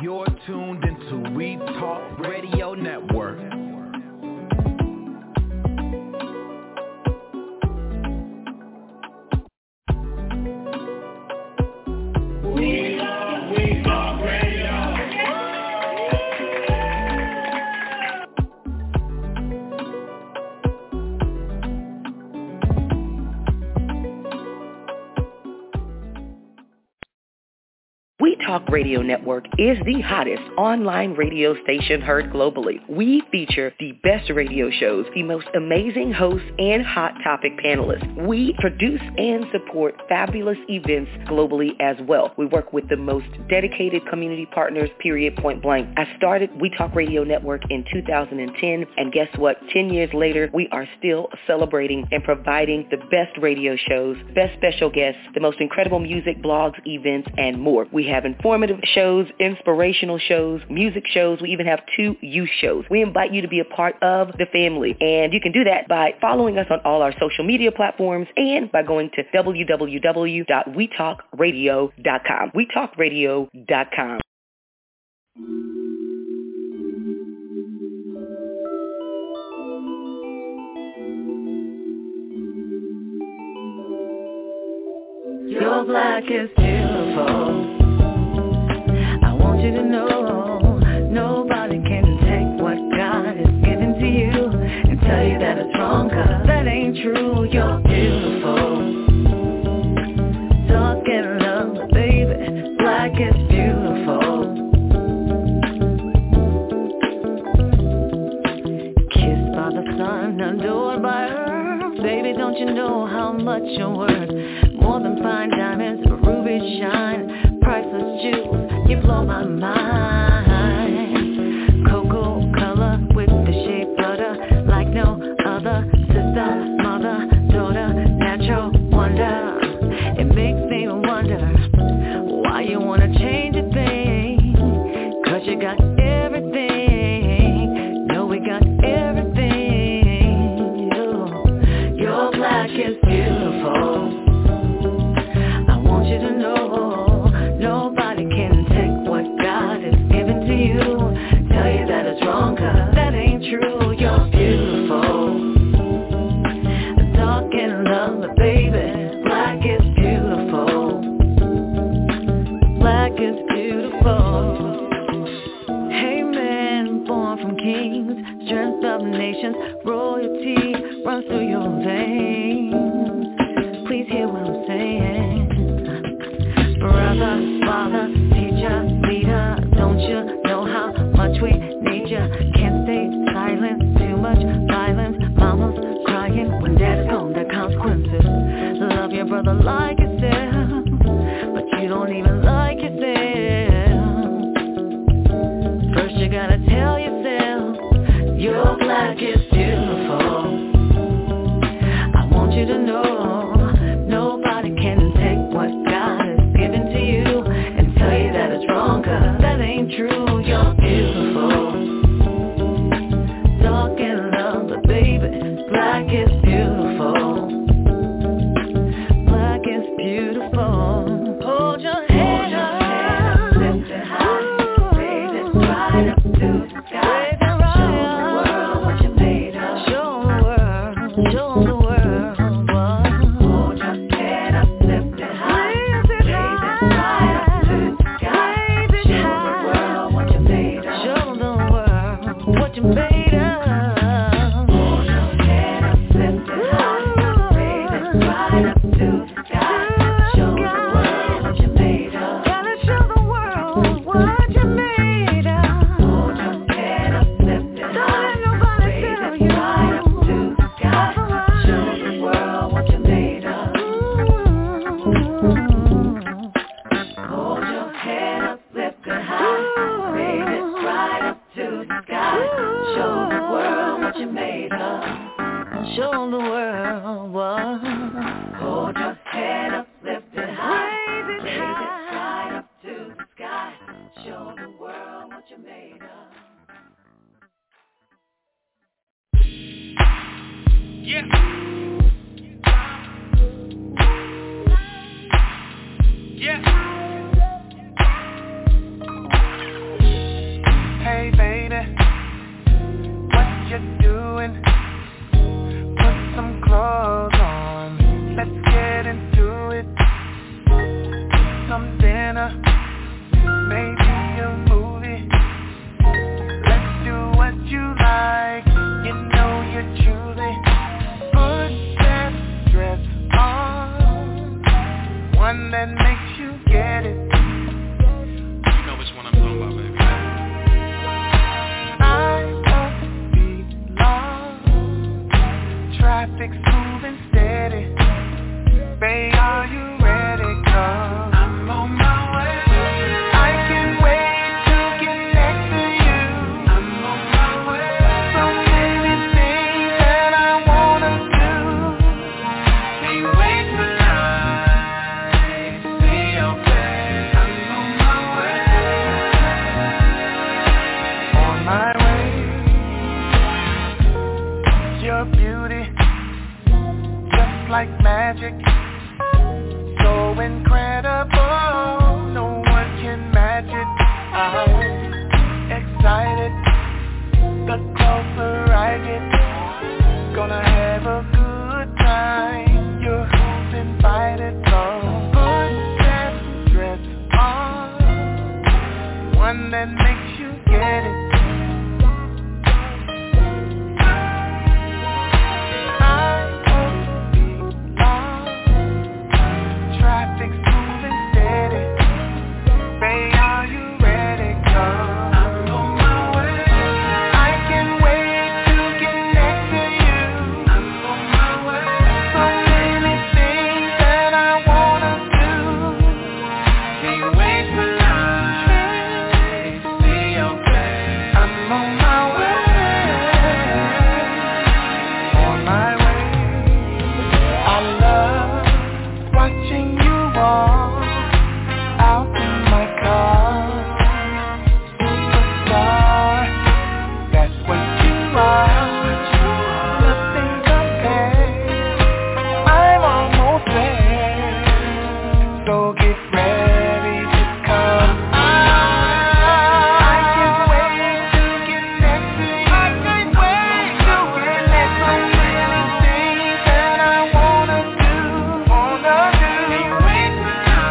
You're tuned into We Talk Radio Network. We Talk Radio Network is the hottest online radio station heard globally. We feature the best radio shows, the most amazing hosts, and hot topic panelists. We produce and support fabulous events globally as well. We work with the most dedicated community partners, period, point blank. I started We Talk Radio Network in 2010, and guess what? 10 years later, we are still celebrating and providing the best radio shows, best special guests, the most incredible music, blogs, events, and more. We have informative shows, inspirational shows, music shows. We even have 2 youth shows. We invite you to be a part of the family, and you can do that by following us on all our social media platforms and by going to www.wetalkradio.com. wetalkradio.com. Your black is beautiful. I want you to know nobody can take what God has given to you and tell you that it's wrong, 'cause that ain't true. You're beautiful. Dark and lovely, baby. Black is beautiful. Kissed by the sun, adored by her. Baby, don't you know how much you're worth? More than fine diamonds, rubies shine, priceless jewels, you blow my mind. Cocoa color with the shea butter, like no other. Sister, mother, daughter, natural wonder. It makes me wonder why you wanna change a thing, 'cause you got everything. No, we got everything. Your black is beautiful. You to know nobody can take what God has given to you, tell you that it's wrong, 'cause that ain't true. You're beautiful. Dark and lovely, baby. Black is beautiful. Black is beautiful. Hey man, born from kings, strength of nations, royalty runs through your veins. Please hear what I'm saying. Brother, father, teacher, leader, don't you know how much we need you? Can't stay silent, too much violence. Mama's crying when dad's gone, the consequences. Love your brother like yourself, but you don't even like yourself. First you gotta tell yourself, your black is beautiful. I want you to know nobody can take what God has given to you and tell you that it's wrong, 'cause that ain't true. You're beautiful. Dark and lovely, baby. Black is beautiful. Black is beautiful. Hold your head up, lift it high, raise it right up to the sky. Show the world what you made of. Show the world, show the world. Hold your head up, lift it high, raise it right up to the sky. Show the world what you made of. Show the world what you made of. Hold your head up, lift it high, raise it right up to the sky. Show the world what you made of. Gotta show the world what you made of. Hold your head up, lift it high, raise it right up to the sky. Show the world what you made of. Hold your head up, lift it high, raise it right up to the sky. Show the world what you made of. Show the world what. Hold your head up, lift it high, raise it right up to the sky. Show the world what you made of. Yeah. Yeah. you're doing. Put some clothes on, let's get into it. Some dinner, maybe a movie. Let's do what you like, you know you're choosy. Put that dress on, one that makes you get it. You know which one I'm talking about, baby. I won't be long, traffic's moving steady. Babe, are you ready? 'Cause I'm on my way. I can't wait to get next to you. I'm on my way. So many things that I wanna do. Can't wait tonight to see your face. I'm on my way. On my way. Your beauty, just like magic. So incredible, no one can match it. I'm excited, the closer I get. Gonna have a good time, you're who's invited. So put that dress on, one that makes you get it. Traffic's moving steady. Babe, are you ready? 'Cause I'm on my way. I can't wait to get next to you. I'm on my way. So many things that I wanna do. Can't wait tonight to see your face. I'm on my way. On my way. I love watching you walk out in my car. Superstar, that's what you are. Nothing compares. I'm almost there. So get ready to come. I can't wait to get next to you. I can't wait to get next to you. So many things that I wanna do. Can't wait tonight.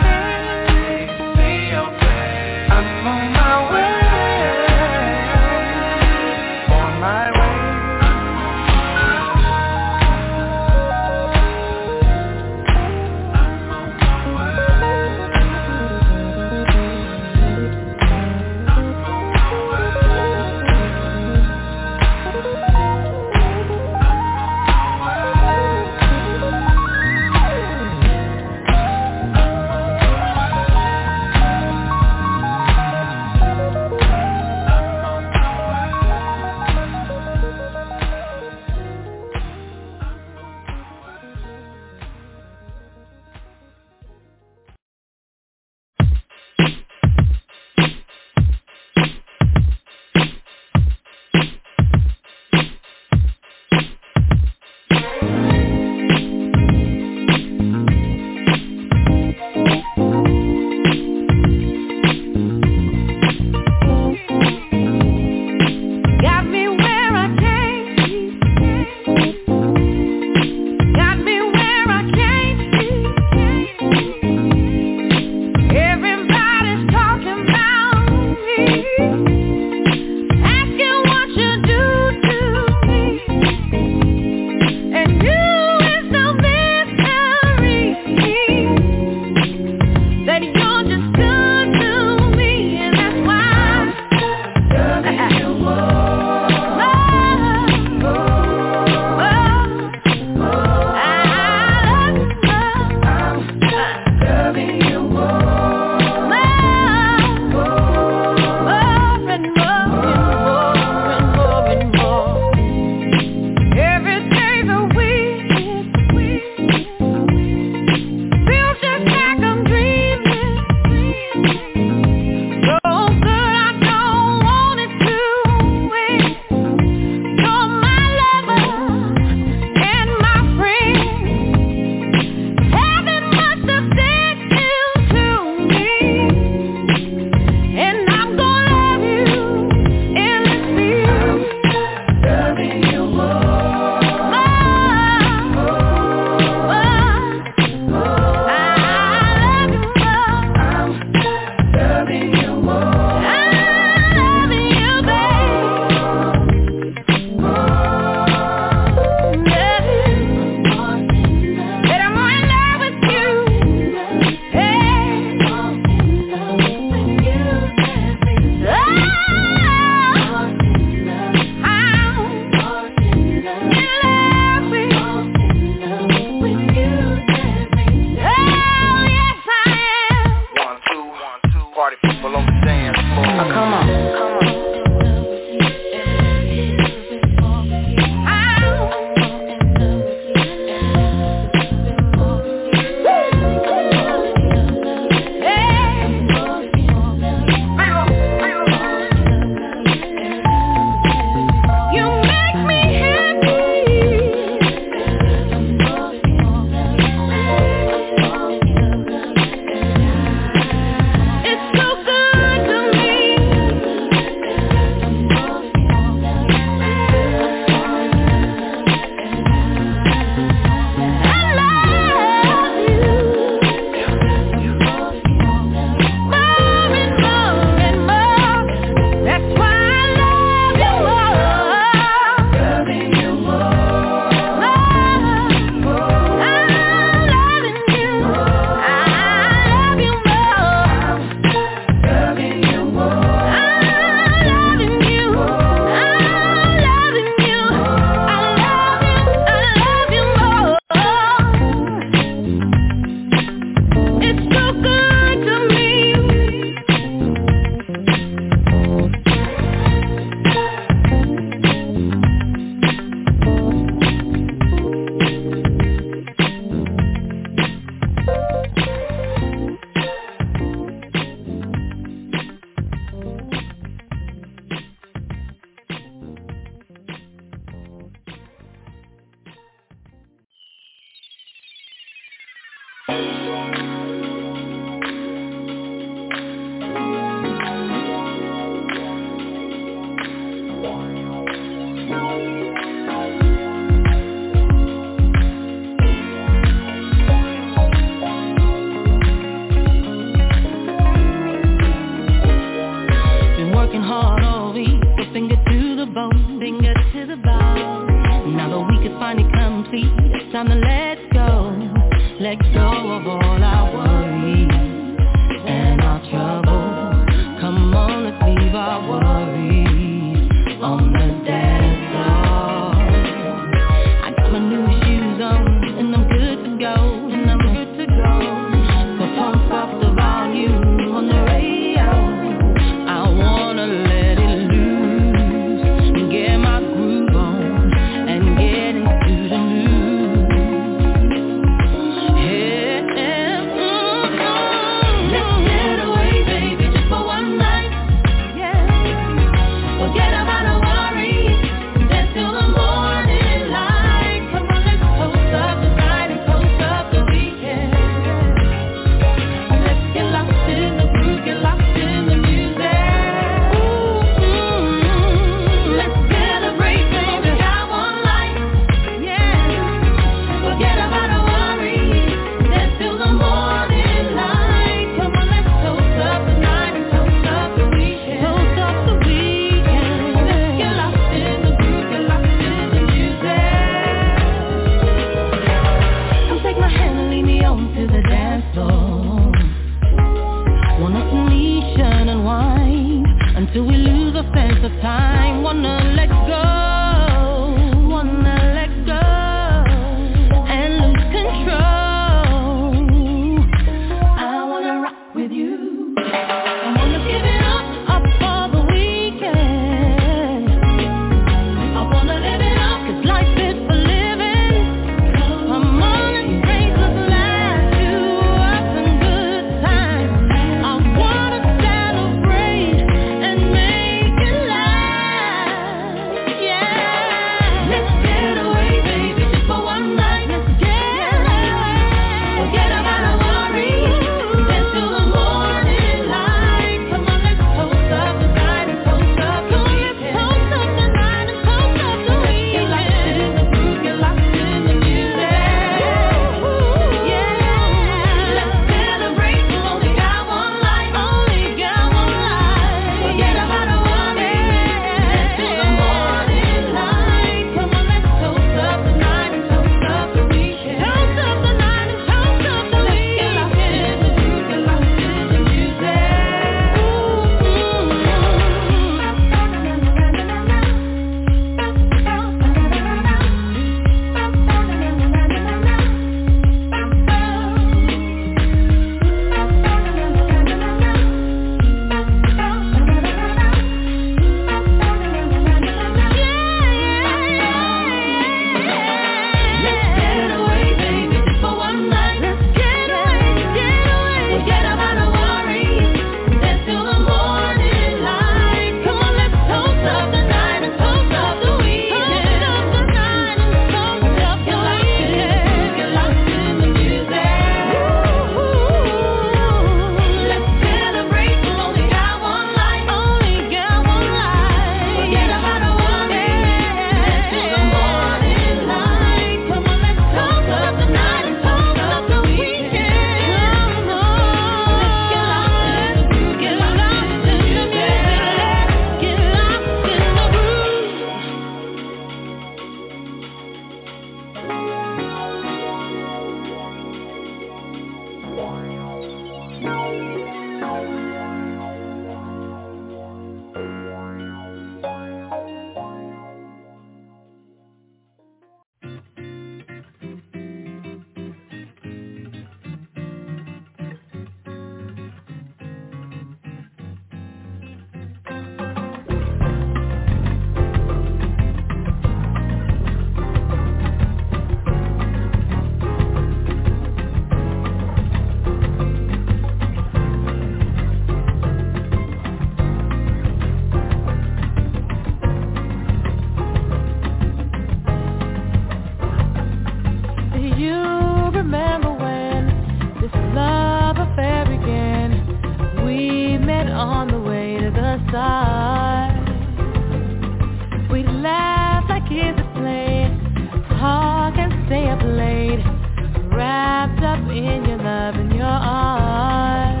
start. We laugh like kids at play, talk and stay up late, wrapped up in your love and your art.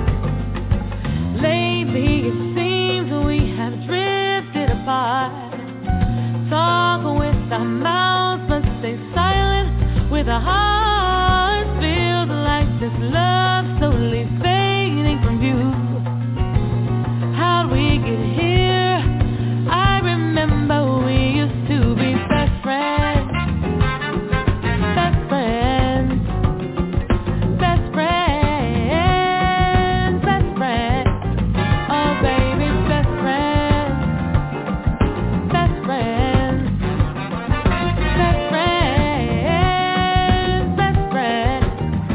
Lately it seems we have drifted apart. Talk with our mouths but stay silent with our hearts. Feels like this love slowly fading from view. How'd we get here? I remember we used to be best friends. Best friends. Best friends. Best friends. Oh baby, best friends. Best friends. Best friends. Best friends.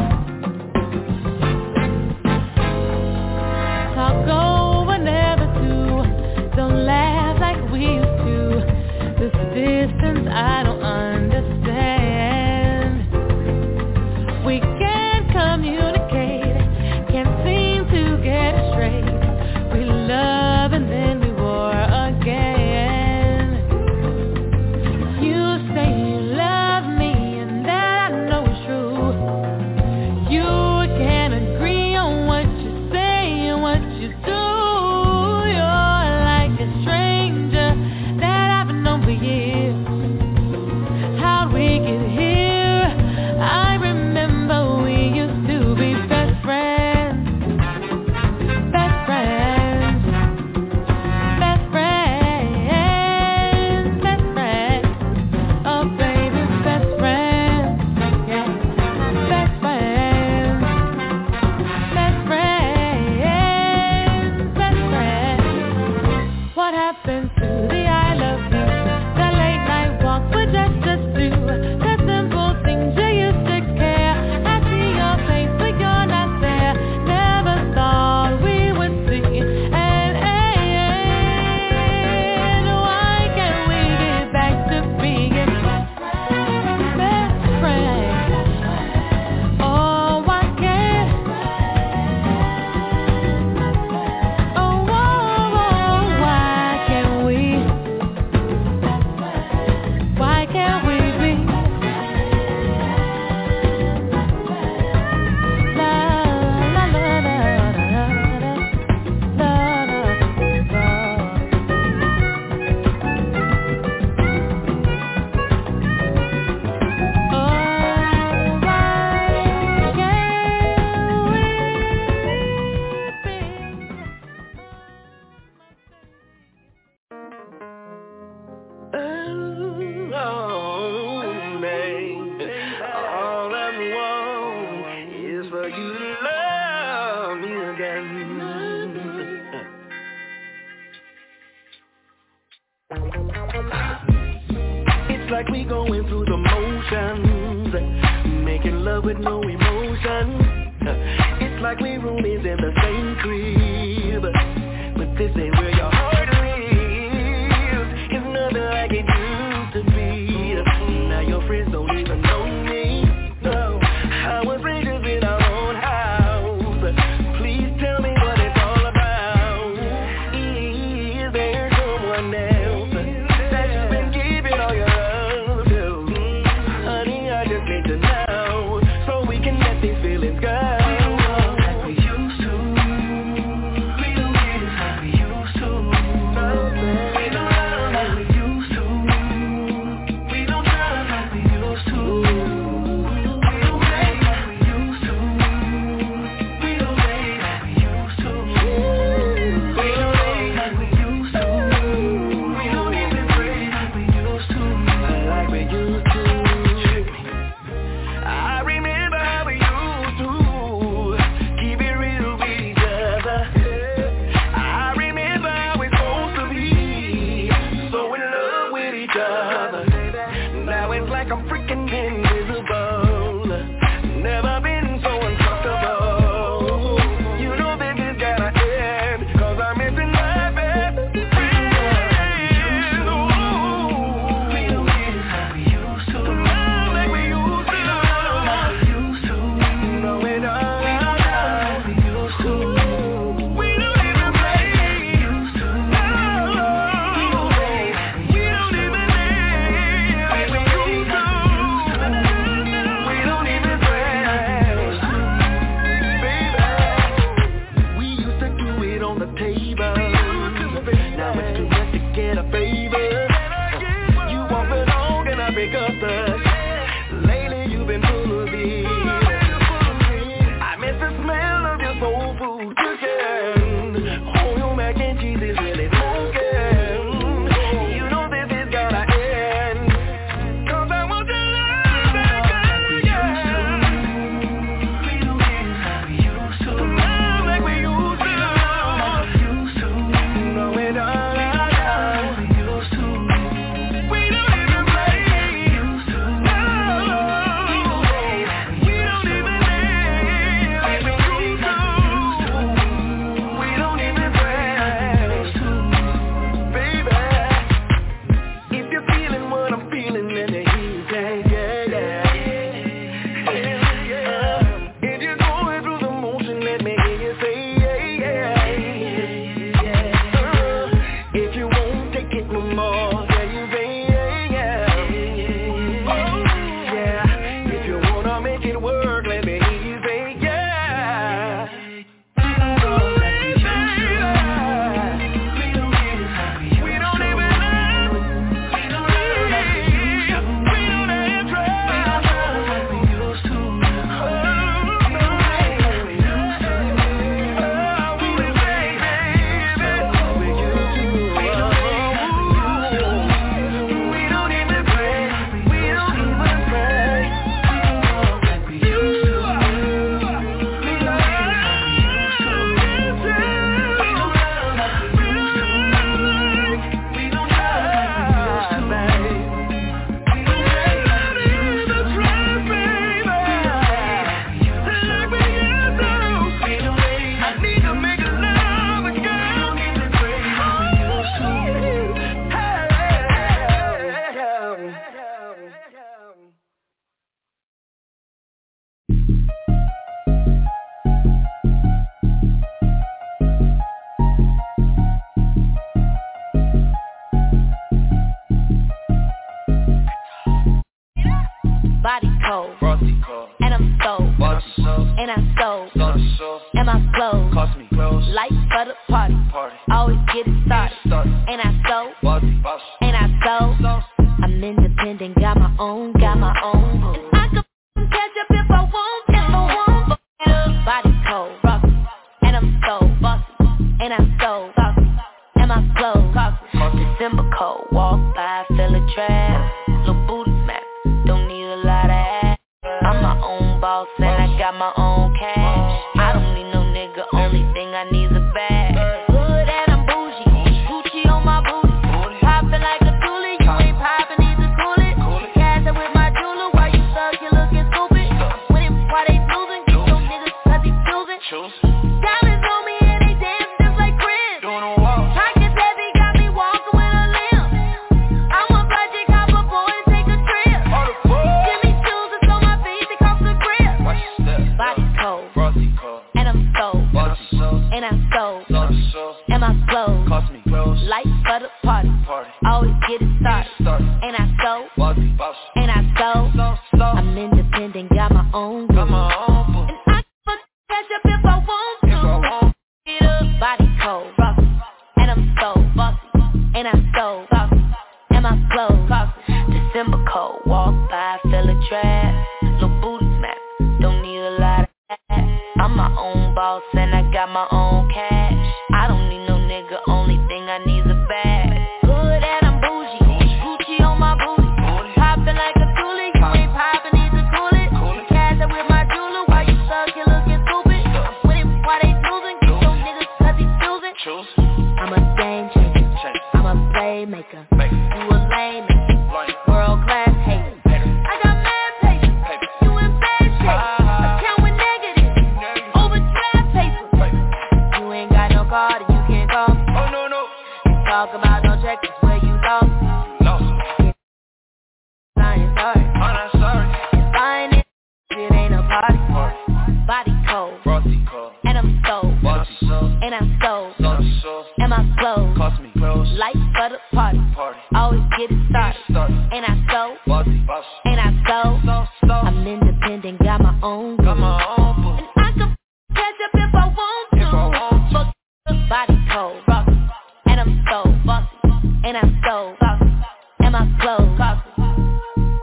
Talk over, never do. Don't laugh like we used to. This distance I don't understand. We can't communicate, can't seem to get it straight. We love and then we war again. You say you love me and that I know is true. You can't agree on what you say and what you do. You're like a stranger that I've known for years. How'd we get here? I remember we used to be best friends. Best friends. Best friends. Best friends. Oh baby, best friends. Yeah. Best friends. Best friends. Best friends. What happened to the I love you? The late night walk with just us two. The simple things you used to care. I see your face but you're not there. Never thought we would see. And why can't we get back to being best friends? Oh, why can't? Oh, why can't we? Why can't we be? La la la la la All I want is for you to love me again. It's like we going through the motions, making love with no emotion. It's like we roomies in the same crib, but this ain't where your heart lives. It's nothing like it used to be. Now your friends don't even know me. No, I was strangers in our own house. Please tell me what it's all about. Is there someone else that you've been giving all your love to? Honey, I just need to know so we can let these feelings go. Like we used to. We don't get it like we used to. We don't love like we used to. We don't trust like we used to. We don't play like we used to. We don't play like we used to. We don't play like we used to. We don't even pray like we used to. Like we used to. I remember how we used to keep it real with each other. I remember how we're supposed to be so in love with each other. Now it's like I'm freaking invisible. Never been so uncomfortable. You know this has gotta end, 'cause I'm missing my best friend. We don't get it like we used to. Love like we used to. No, we don't. We don't love like we used to. We don't even play like we used to. pick up the. Lately you've been full of it. I miss the smell of your soul food cooking. Oh, your mac and cheese is really smoking. You know this is gonna end. 'Cause I want your love back again. We don't get it like we used to. Love like we used to. No, we don't. Body cold, and I'm so, and I'm so, and my clothes, light for the party, always get it started, and I so, I'm independent, got my own, and I can catch up if I want, body cold, and I'm so, and I'm so, and my clothes, December cold, walk by, feel a trap, little booty smack. Don't need a lot of ass. I'm my own boss and I got my own cash. I don't need no nigga, only thing I need is a bag. Good and I'm bougie, Gucci on my booty. Poppin' like a toolie, you ain't poppin', need to cool it. Cash it with my jeweler, while you stuck, you looking stupid. Why they losing, get your niggas cause he choosing. Diamonds on me and they dance just like Chris. Pockets heavy, got me walking with a limp. I'm a budget copper boy, take a trip. And I'm so, and I'm so, and my clothes, light for the party, always get it started, and I so, I'm independent, got my own groove, and I can catch up if I want to, get up, body cold, and I'm so, and I'm so, and my clothes, December cold, walk by, feel a trap, little booty smack, don't need a lot of. I'm my own boss and I got my own cash. I don't need no nigga, only thing I need is a bag. Good and I'm bougie, Gucci on my booty. Poppin' like a toolie, you ain't poppin', need to cool it. Cash it with my jeweler, while you stuck, you looking stupid. Why they losing, get your niggas cause he choosing. I'm a game changer, I'm a playmaker. You a lame maker, world class hater. I got mad patience, you in bad shape. Talk about no check, it's where you lost. I ain't sorry. If I ain't it ain't a party. Body cold, and I'm so, and I'm so, and my clothes, light for the party, always get it started, and I so, I'm independent, got my own groove, and I can catch up if I want to. Body cold, and I'm so, and I'm so, and my clothes,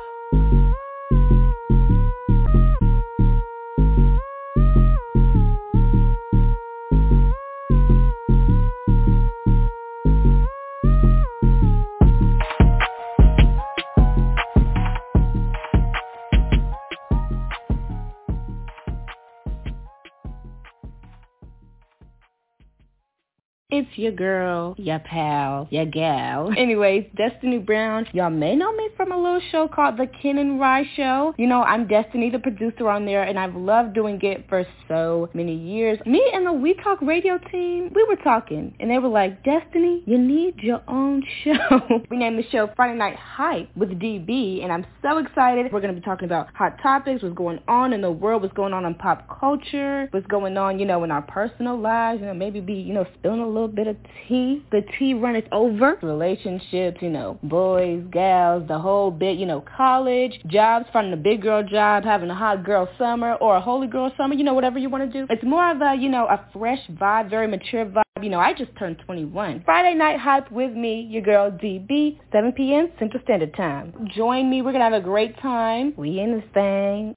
It's your girl, your pal, your gal. Anyways, Destiny Brown. Y'all may know me from a little show called The Ken and Rye Show. You know, I'm Destiny, the producer on there, and I've loved doing it for so many years. Me and the We Talk Radio team, we were talking, and they were like, Destiny, you need your own show. We named the show Friday Night Hype with DB, and I'm so excited. We're going to be talking about hot topics, what's going on in the world, what's going on in pop culture, what's going on, in our personal lives, maybe be, spilling a little bit of tea. The tea runneth over. Relationships, boys, gals, the whole bit, college, jobs, finding a big girl job, having a hot girl summer or a holy girl summer, whatever you want to do. It's more of a, a fresh vibe, very mature vibe. I just turned 21. Friday Night Hype with me, your girl DB, 7 p.m. Central Standard Time. Join me. We're going to have a great time. We in this thing.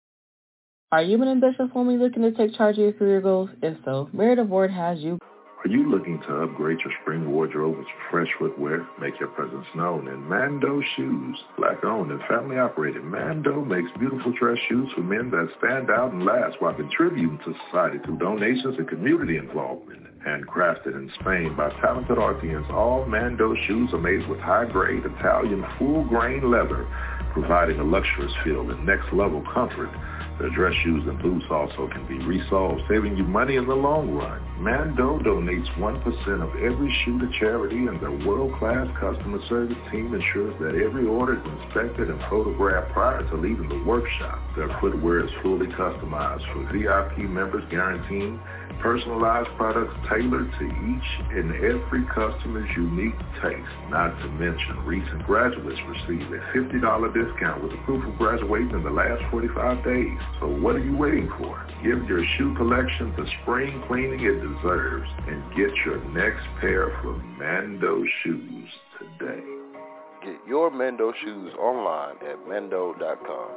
Are you an ambitious woman looking to take charge of your career goals? If so, Meredith Ward has you. Are you looking to upgrade your spring wardrobe with some fresh footwear? Make your presence known in Mando Shoes. Black-owned and family-operated, Mando makes beautiful dress shoes for men that stand out and last while contributing to society through donations and community involvement. Handcrafted in Spain by talented artisans, all Mando shoes are made with high-grade Italian full-grain leather, providing a luxurious feel and next-level comfort. Their dress shoes and boots also can be resold, saving you money in the long run. Mando donates 1% of every shoe to charity, and their world-class customer service team ensures that every order is inspected and photographed prior to leaving the workshop. Their footwear is fully customized for VIP members, guaranteeing personalized products tailored to each and every customer's unique taste. Not to mention, recent graduates receive a $50 discount with the proof of graduating in the last 45 days. So what are you waiting for? Give your shoe collection the spring cleaning it deserves and get your next pair from Mando Shoes today. Get your Mando shoes online at mando.com.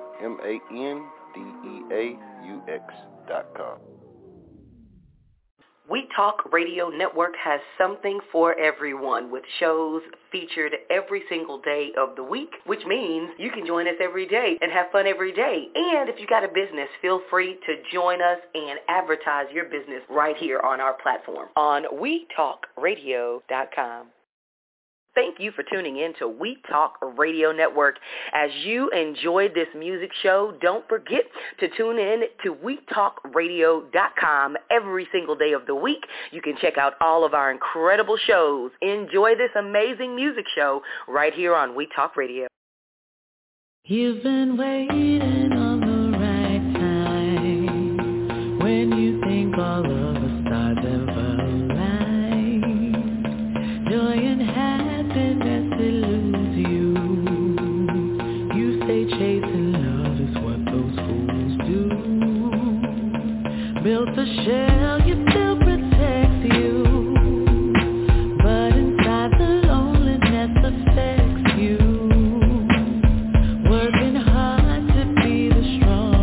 ManDeaux.com. We Talk Radio Network has something for everyone with shows featured every single day of the week, which means you can join us every day and have fun every day. And if you got a business, feel free to join us and advertise your business right here on our platform on WeTalkRadio.com. Thank you for tuning in to We Talk Radio Network. As you enjoyed this music show, don't forget to tune in to WeTalkRadio.com every single day of the week. You can check out all of our incredible shows. Enjoy this amazing music show right here on We Talk Radio. You've been waiting on the right time when you think all of the stars have aligned. Joy and happiness eludes you. You stay chasing love is what those fools do. Built a shell, you still protects you, but inside the loneliness affects you. Working hard to be the strong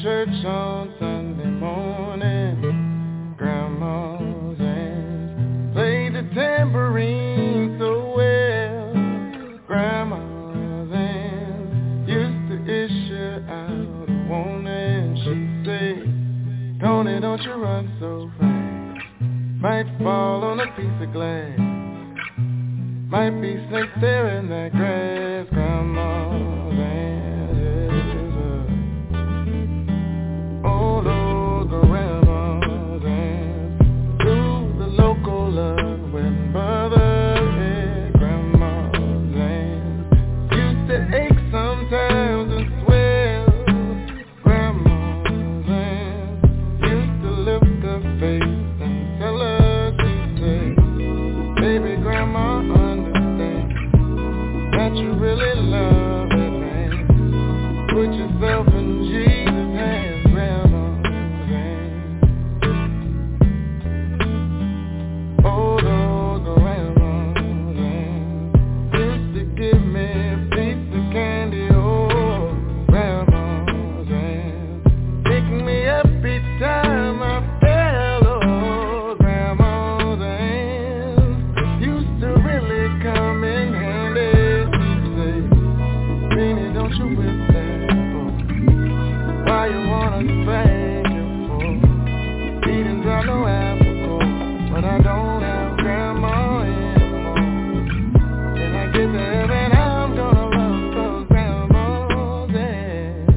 church on Sunday morning. Grandma's hands played the tambourine so well. Grandma's hands used to issue out a warning. She'd say, Tony, don't you run so fast. Might fall on a piece of glass. Might be snakes there in that grass. Grandma's hands is oh Lord, grandma's hands through the local love when mother had. Grandma's hands used to ache sometimes and swell. Grandma's hands used to lift her face and tell her, she said, baby, grandma, that you really love it, man. Put yourself in Jesus' hands, grandma's hands. Oh Lord, grandma's hands used to give me a piece of candy. Oh, grandma's hands picking me up each time I fell. Oh, grandma's hands used to really come in handy. Don't you wish that for? Why you wanna thank you for? Eating dry no apple, but I don't have grandma anymore. When I get to heaven, I'm gonna run for grandma's hands.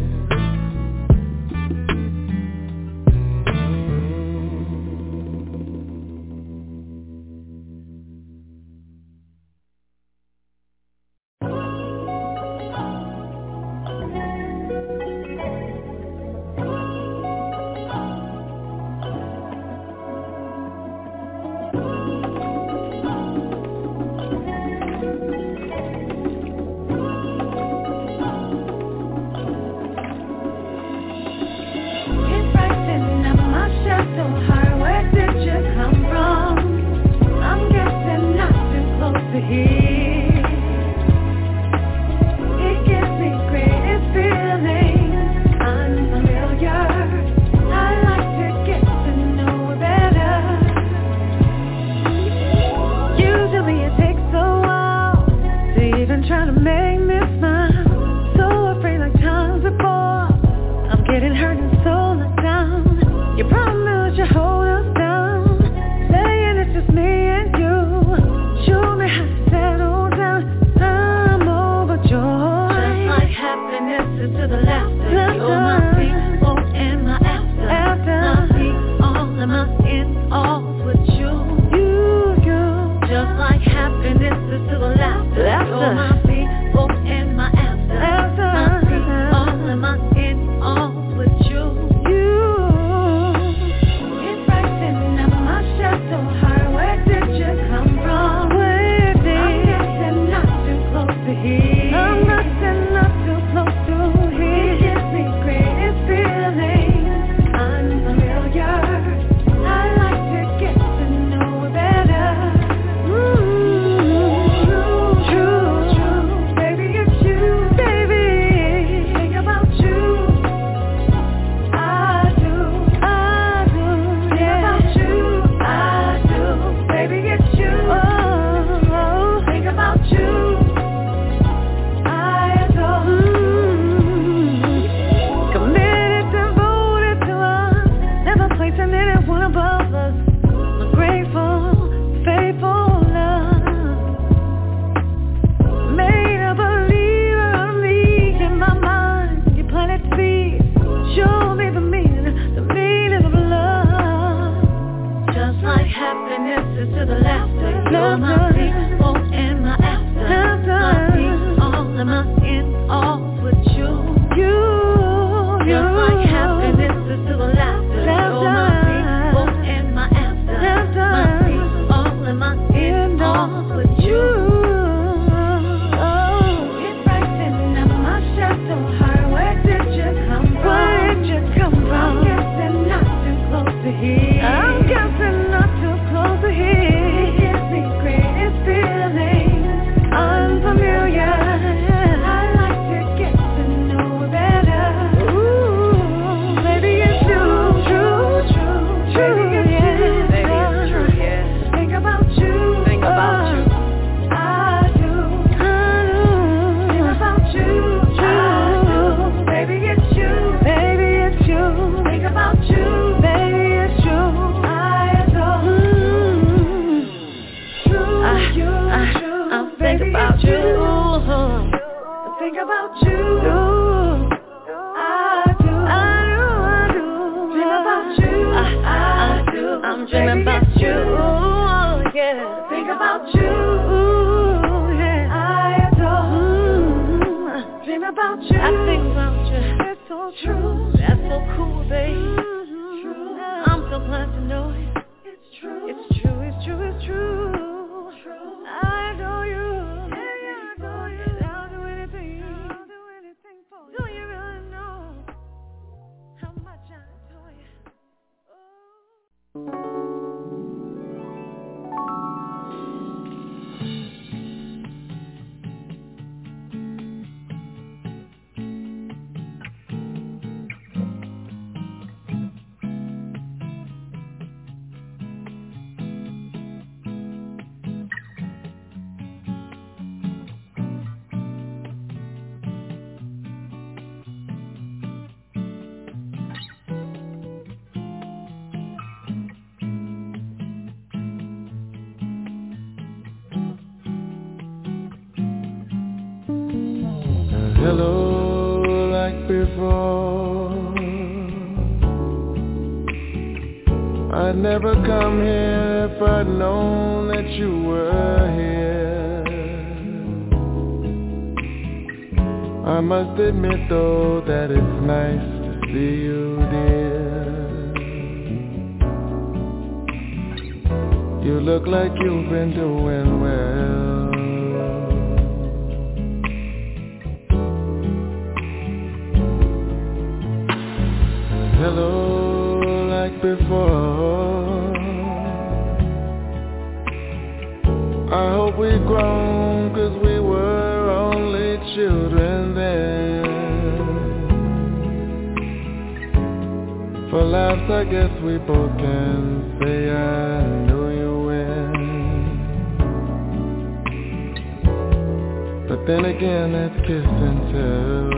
I'm guessing not too close to here. It gives me greatest fear. about you. I do. Dream about you. I do. I'm dreaming about you. Yeah. Think about you. Yeah. I adore. Dream about you. I think about you. It's so true. That's so cool, babe. True. I'm so glad to know it. It's true. It's true. It's true. It's true. I adore you. Yeah, I adore you. I'll do anything. For you. Do you really know how much I adore you? Hello, like before. I'd never come here if I'd known that you were here. I must admit though that it's nice to see you, dear. You look like you've been doing well. Hello, like before. I hope we've grown, 'cause we were only children then. For laughs, I guess we both can say I knew you when. But then again, that's kiss and tell.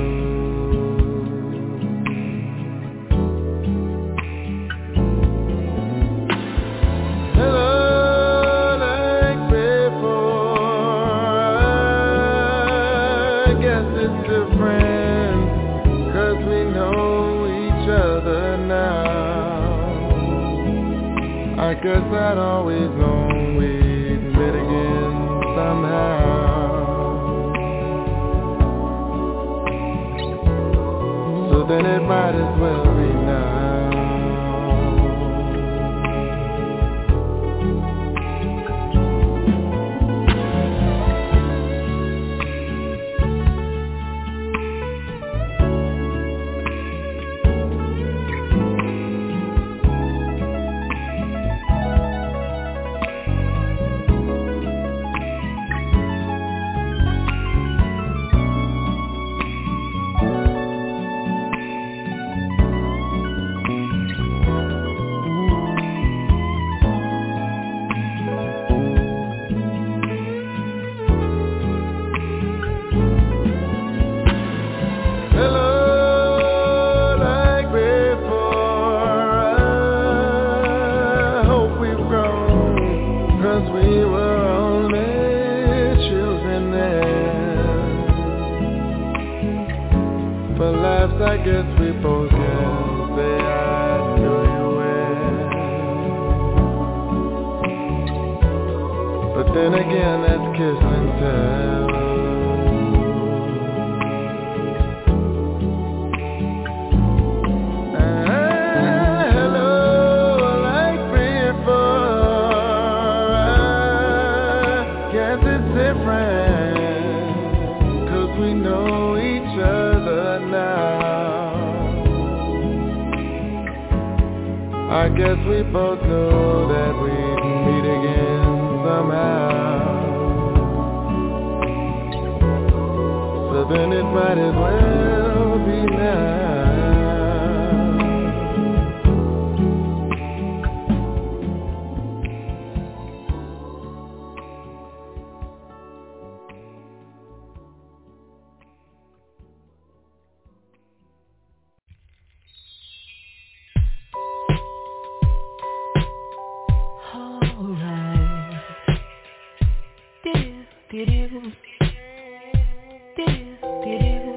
I guess I'd always known we'd meet again somehow. So then it might as well be now. I guess we both can say I knew you well. But then again, that's kiss and tell. Hello, like before. I guess it's different, 'cause we know each other now. I guess we both know that we'd meet again somehow. So then it might as well be now. Did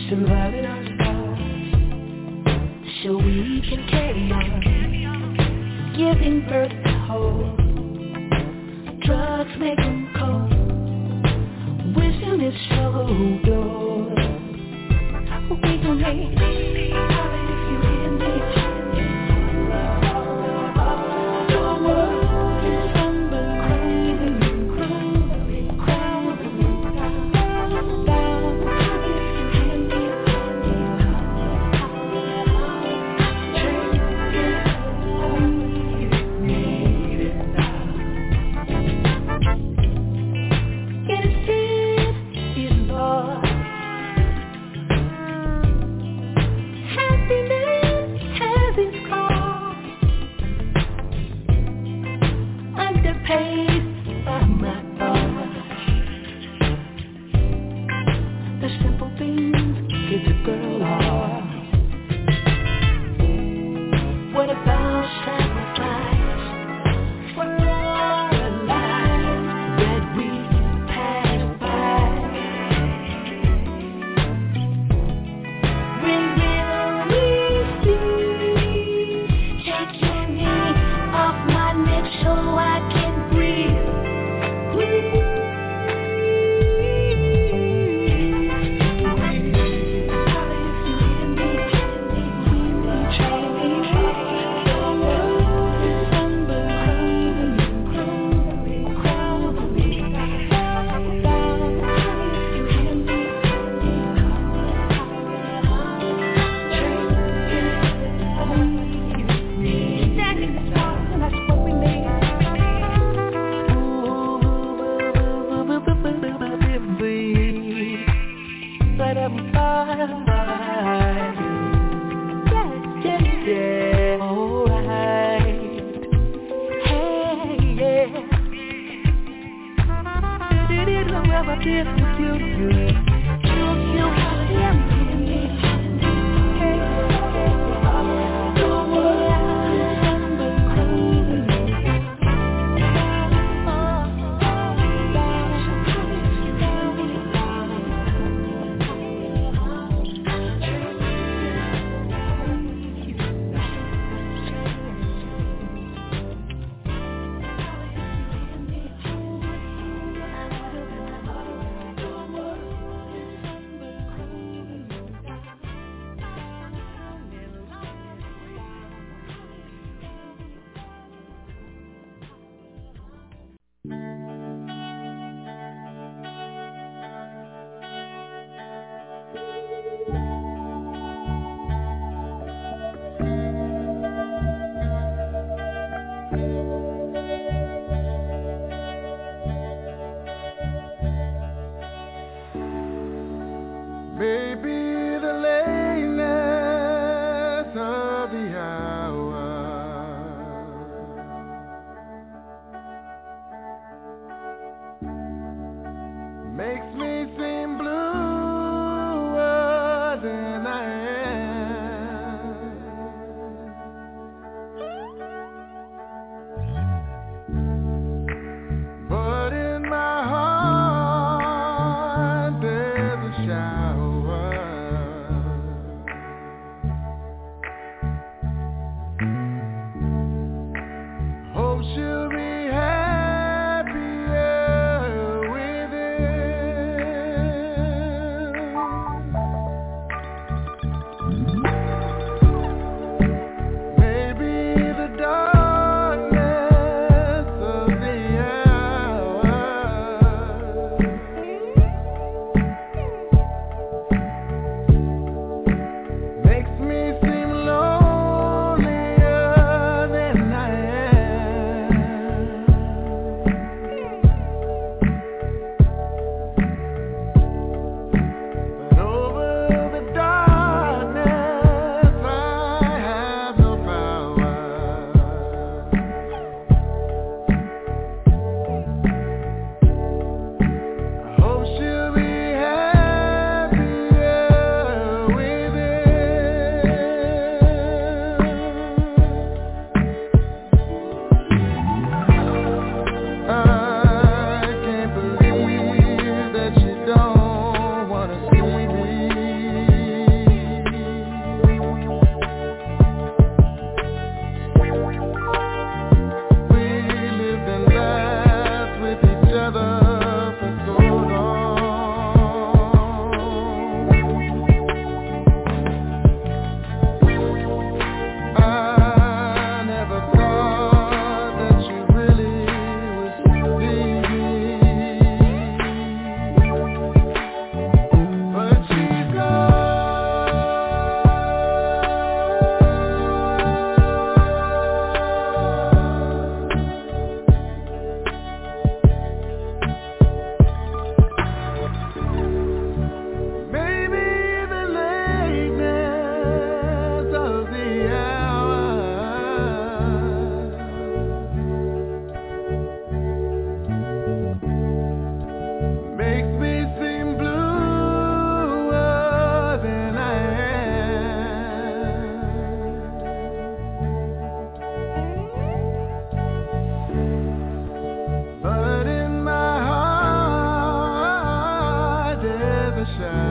surviving our stars, so we can carry on, giving birth to hope. Drugs make them cold, wisdom is so pure. We gon' make it if you hear me. The world is under shower.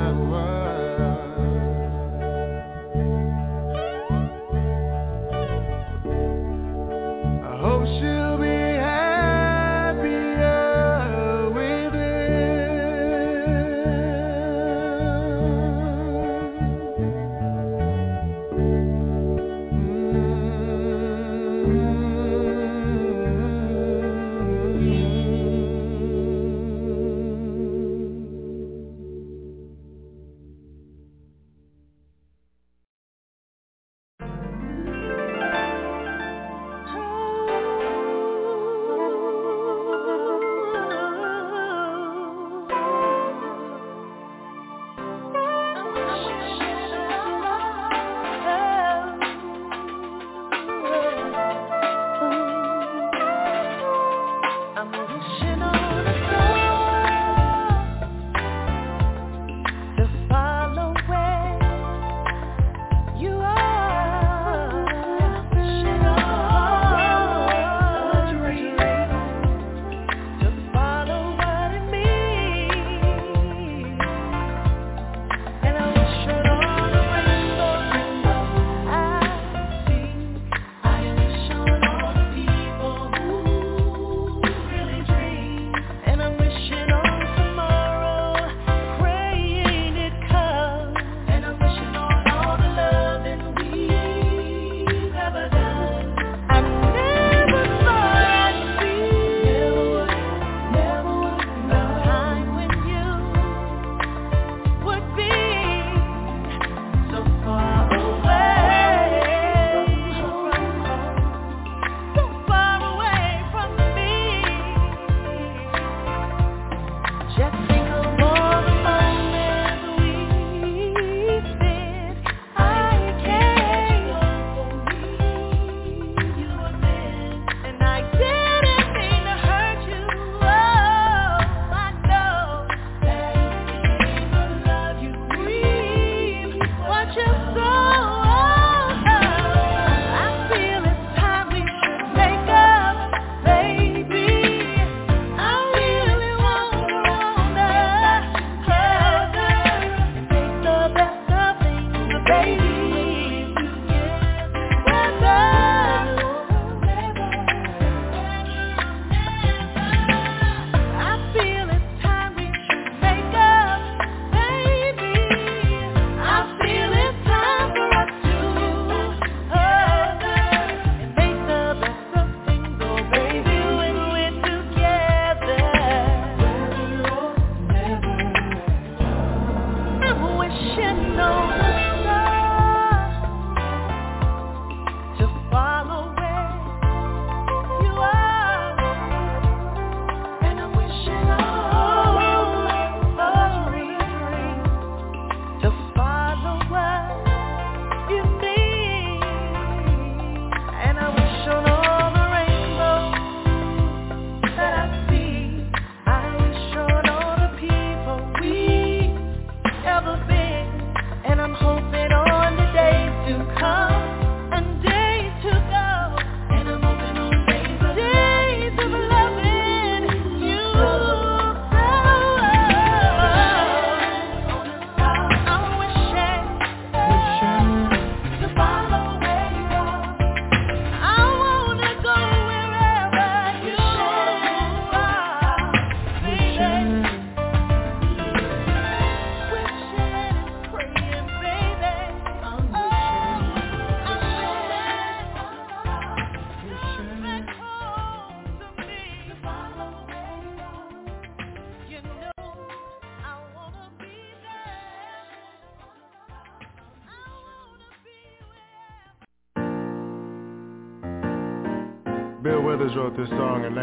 Bill Withers wrote this song in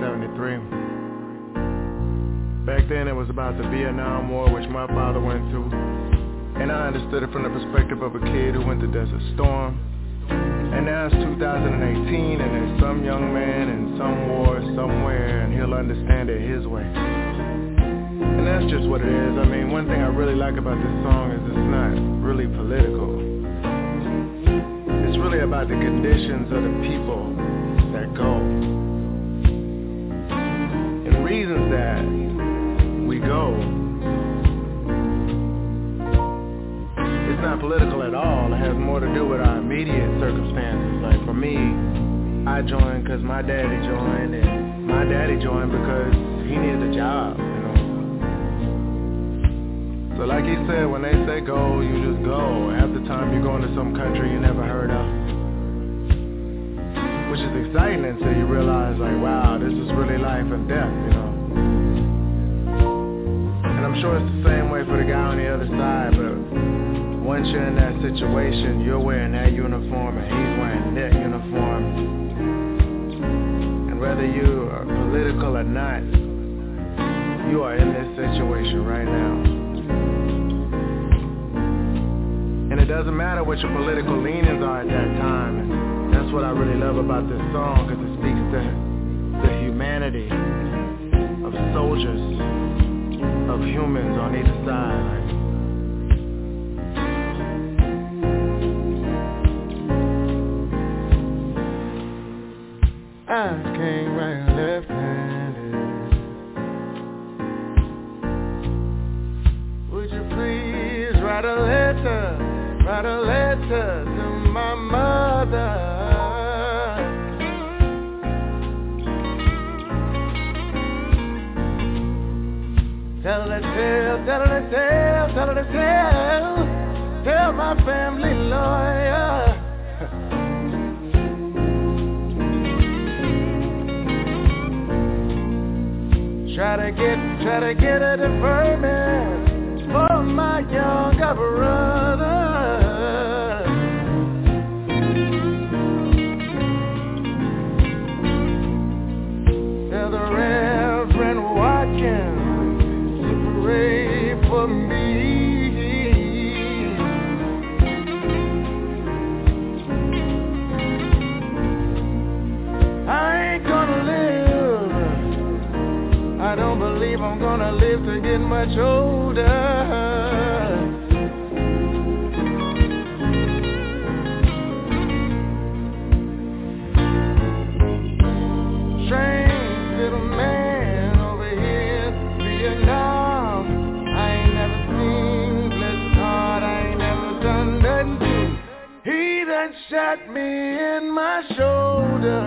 1973. Back then it was about the Vietnam War, which my father went through, and I understood it from the perspective of a kid who went to Desert Storm. And now it's 2018 and there's some young man in some war somewhere, and he'll understand it his way. And that's just what it is. I mean, one thing I really like about this song is it's not really political. It's really about the conditions of the people that go, and reasons that we go. not political at all. It has more to do with our immediate circumstances. Like for me, I joined because my daddy joined, and my daddy joined because he needed a job, you know. So like he said, when they say go, you just go. Half the time you're going to some country you never heard of, which is exciting until you realize, like, wow, this is really life and death, you know. And I'm sure it's the same way for the guy on the other side, but once you're in that situation, you're wearing that uniform and he's wearing that uniform. And whether you are political or not, you are in this situation right now. And it doesn't matter what your political leanings are at that time. And that's what I really love about this song, because it speaks to the humanity of soldiers, of humans on either side. I can't write left-handed. Would you please write a letter to my mother? Tell her to tell my family lawyer. Try to get a deferment for my younger brother. Tell the Reverend Watkins to pray for me. I ain't gonna live. I don't believe I'm gonna live to get much older. Strange little man over here in Vietnam. I ain't never seen blessed heart. I ain't never done nothing to. He done shot me in my shoulder.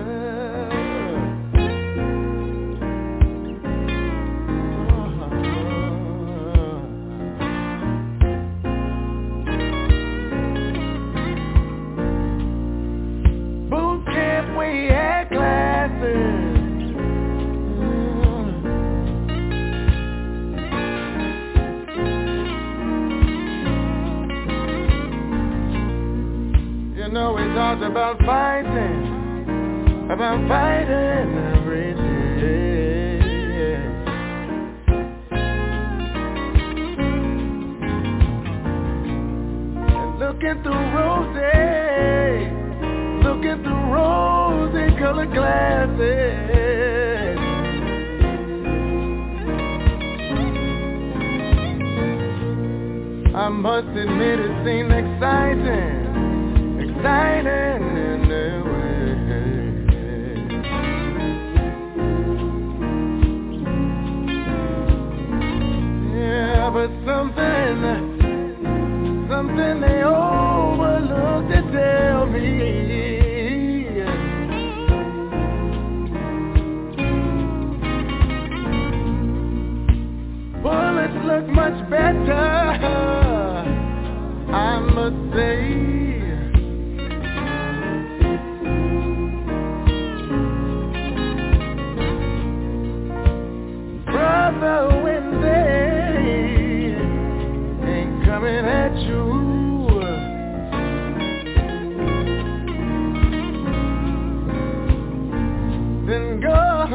You know we talked about fighting every day. And looking through rose-colored glasses. I must admit it seemed exciting in a way. Yeah, but something they overlooked to tell me. Bullets look much better, I must say. When they ain't coming at you, then go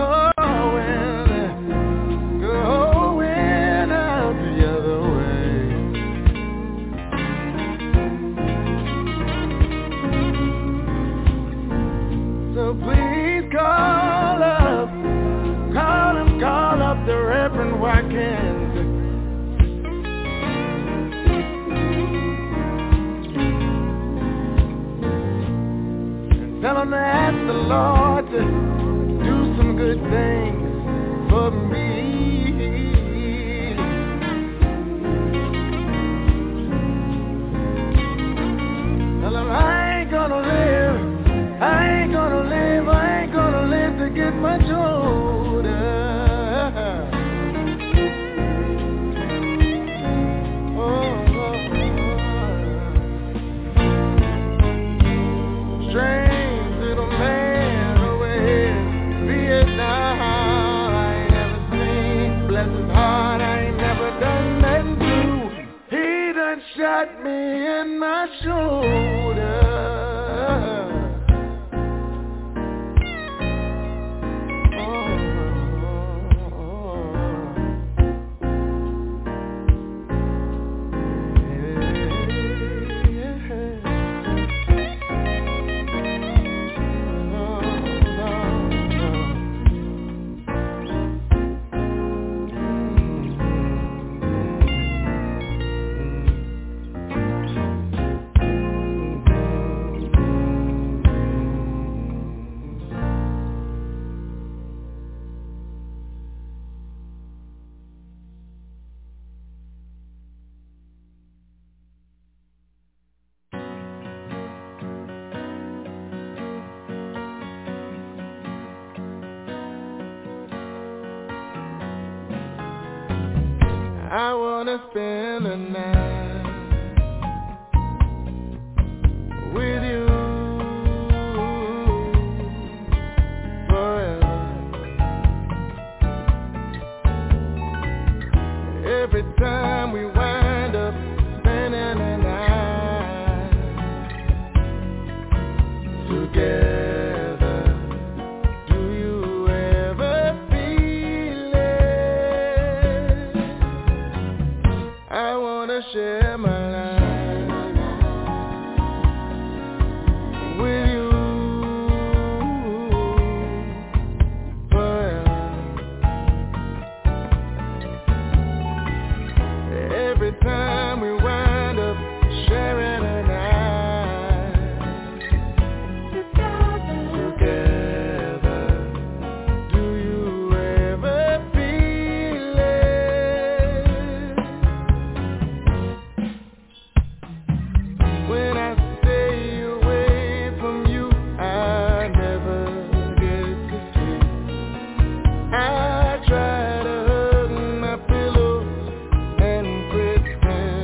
out the other way. So please call up the Reverend Watkins. And tell him to ask the Lord to do some good things for me. shot me in my shoulder. I wanna spend the night with you forever. Every time we wind up spending the night together, do you ever feel it? I wanna share my life with you forever. Every time we wind up sharing a night together, do you ever feel it? When I stay away from you, I never get to sleep. I try to hug my pillows and pretend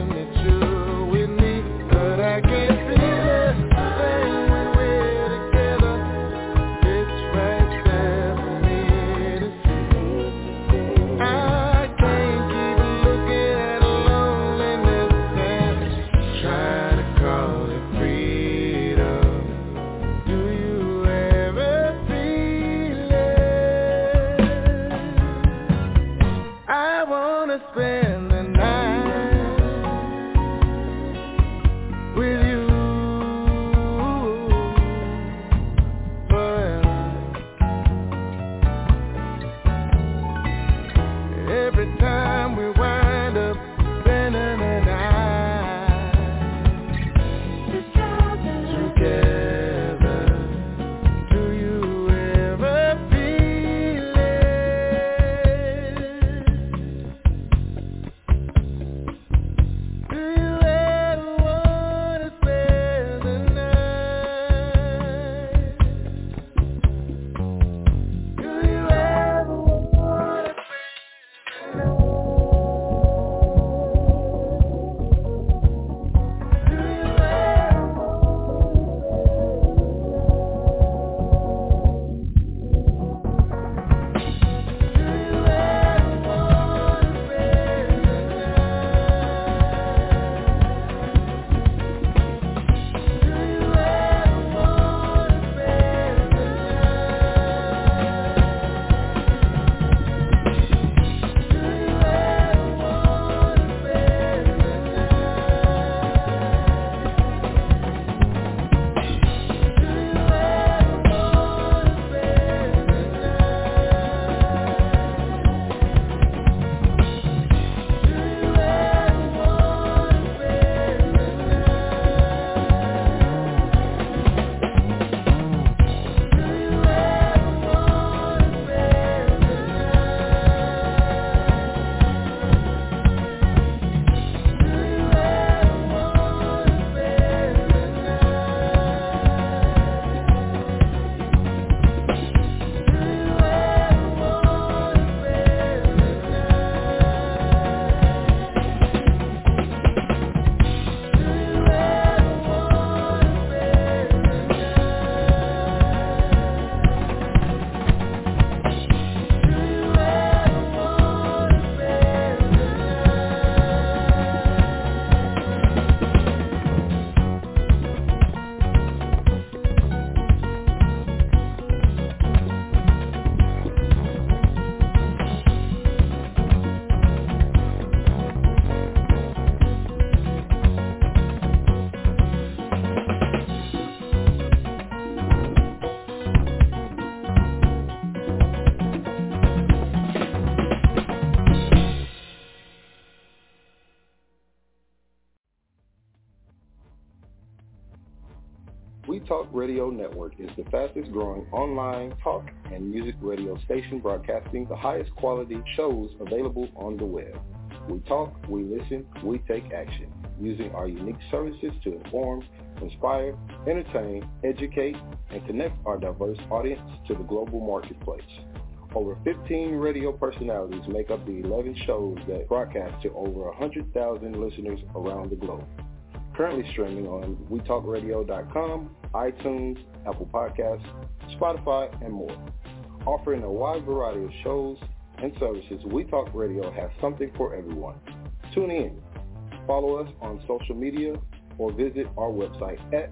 We Talk Radio Network is the fastest growing online talk and music radio station broadcasting the highest quality shows available on the web. We talk, we listen, we take action, using our unique services to inform, inspire, entertain, educate, and connect our diverse audience to the global marketplace. Over 15 radio personalities make up the 11 shows that broadcast to over 100,000 listeners around the globe. Currently streaming on WeTalkRadio.com, iTunes, Apple Podcasts, Spotify, and more. Offering a wide variety of shows and services, We Talk Radio has something for everyone. Tune in, follow us on social media, or visit our website at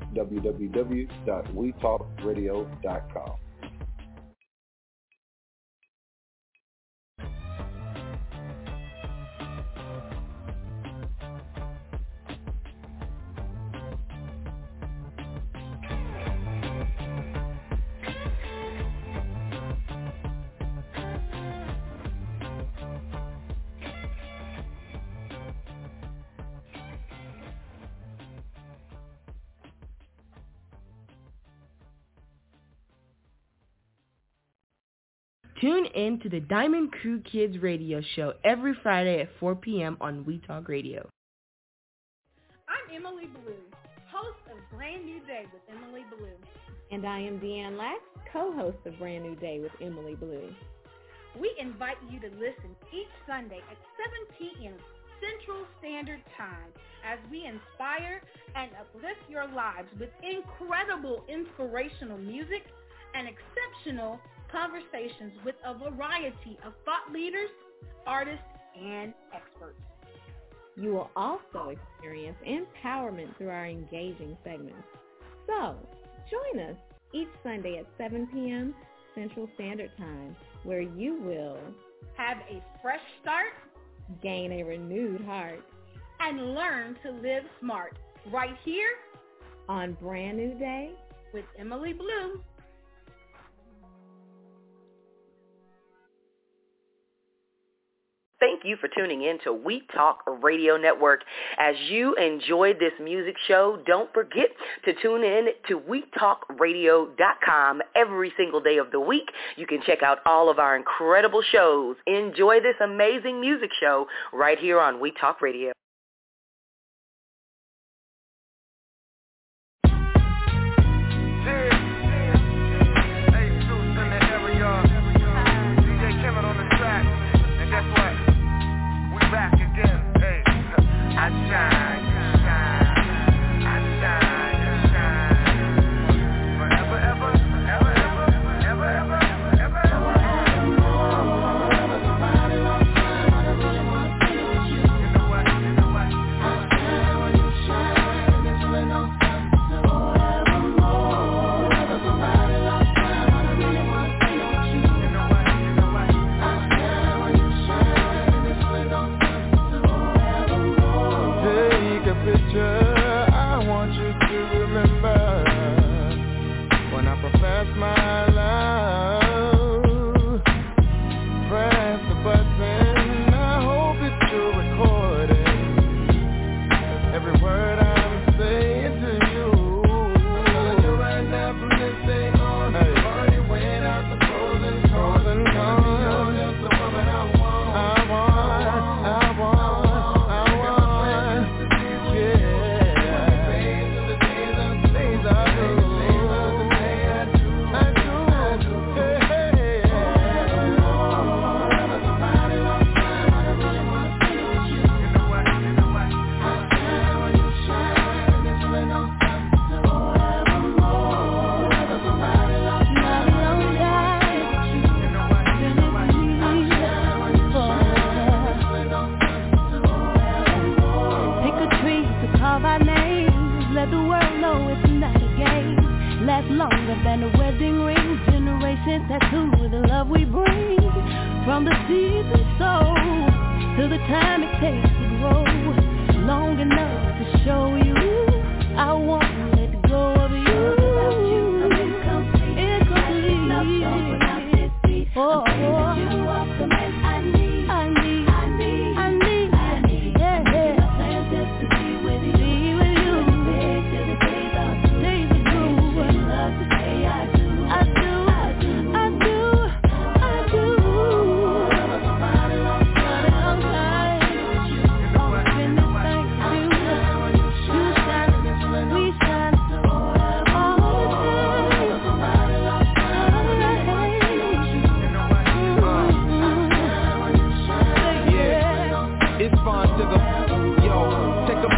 www.wetalkradio.com. Tune in to the Diamond Crew Kids radio show every Friday at 4 p.m. on We Talk Radio. I'm Emily Blue, host of Brand New Day with Emily Blue. And I am Deanne Lax, co-host of Brand New Day with Emily Blue. We invite you to listen each Sunday at 7 p.m. Central Standard Time as we inspire and uplift your lives with incredible inspirational music and exceptional conversations with a variety of thought leaders, artists, and experts. You will also experience empowerment through our engaging segments. So, join us each Sunday at 7 p.m. Central Standard Time, where you will have a fresh start, gain a renewed heart, and learn to live smart right here on Brand New Day with Emily Blue. Thank you for tuning in to We Talk Radio Network. As you enjoyed this music show, don't forget to tune in to WeTalkRadio.com every single day of the week. You can check out all of our incredible shows. Enjoy this amazing music show right here on We Talk Radio.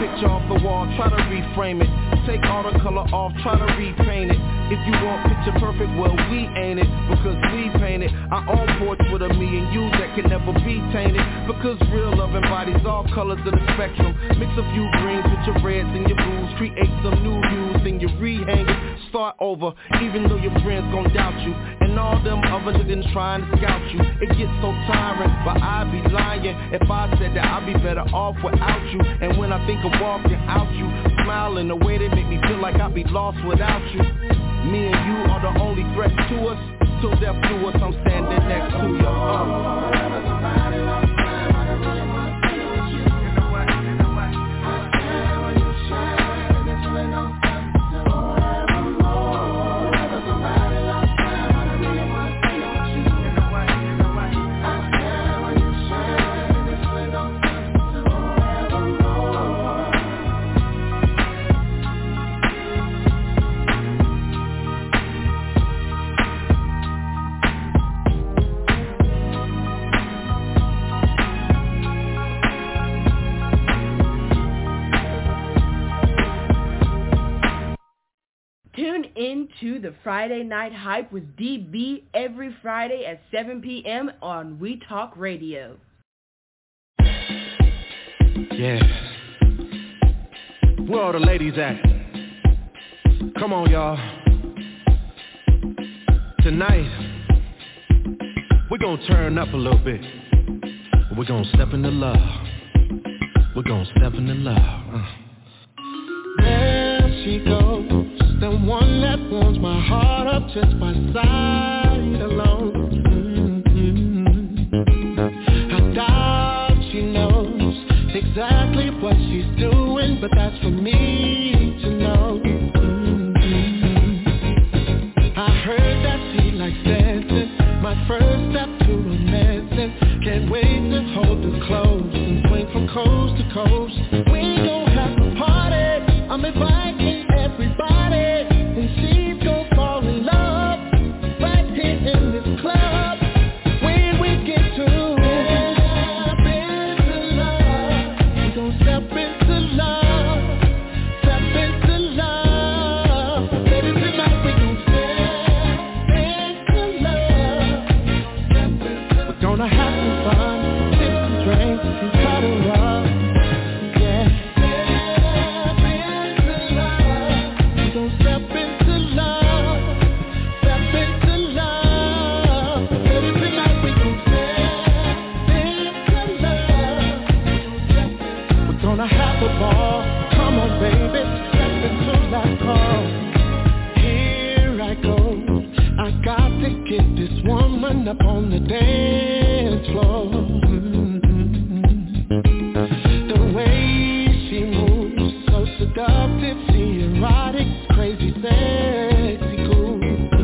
picture off the wall, try to reframe it. Take all the color off, try to repaint it. If you want picture perfect, well we ain't it, because we painted our own portrait with a me and you that can never be tainted. Because real love embodies all colors of the spectrum. Mix a few greens with your reds and your blues, create some new hues, then you rehang it. Start over, even though your friends gon' doubt you, and all them other niggas trying to scout you. It gets so tiring, but I'd be lying if I said that I'd be better off without you. And when I think of walking out, you smile in a way that make me feel like I'd be lost without you. Me and you are the only threats to us. Till death do us, I'm standing next to you. Tune in to the Friday Night Hype with DB every Friday at 7 p.m. on We Talk Radio. Yeah. Where all the ladies at? Come on, y'all. Tonight, we're gonna turn up a little bit. We're gonna step into love. We're gonna step into love. There she goes, the one that warms my heart up just by sight alone. I doubt she knows exactly what she's doing, but that's for me to know. I heard that she likes dancing, my first step to romancing. Can't wait to hold her close and swing from coast to coast. We gon' have a party, I'm inviting everybody, and she's gon' fall in love right here in this club. When we get to step into love, we gon' step into love, step into love. Baby, tonight we gon' step into love. We're gonna have some fun, sip some drinks and cuddle up. Get this woman up on the dance floor. The way she moves, so seductive, she erotic, crazy, sexy, cool.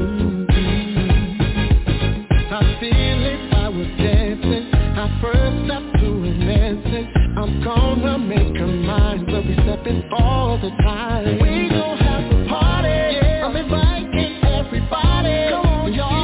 I feel it while we're dancing, our first step to romancing. I'm gonna make her mine, we'll be stepping all the time. We gon' have a party, yeah. I'm inviting everybody. Come on, y'all.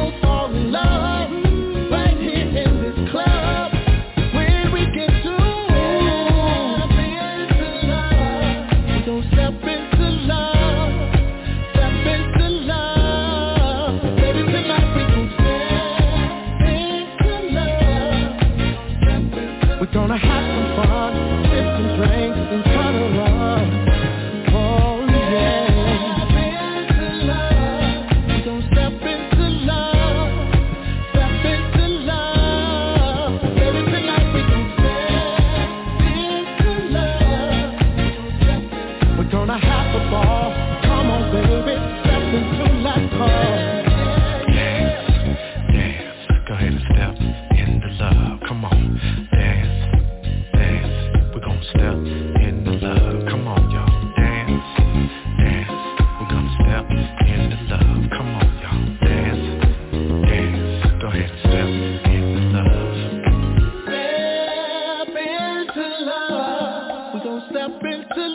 Gonna have some fun, sip some drinks and cuddle up. Oh yeah. Step into love. We gon' step into love. Step into love. Baby, tonight we gon' step into love. We're gonna have a ball. Come on, baby, step into that call. Dance, go ahead and step into love. Come on, dance. Step into love, come on y'all, dance, dance, we're gonna step into love, come on y'all, dance, dance, go ahead and step into love. Step into love, we're gonna step into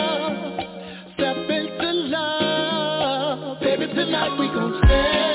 love, baby tonight we gon' step.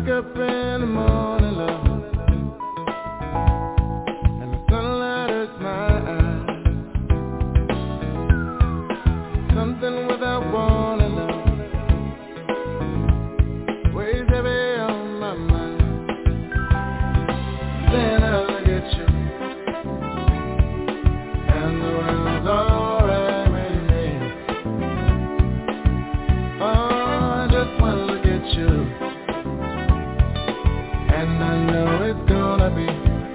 wake up in the morning, love, and the sunlight hurts my eyes. Something without warning, love, weighs heavy on my mind. Then I look at you, and the world's alright with me. Oh, just one look at you, and I know it's gonna be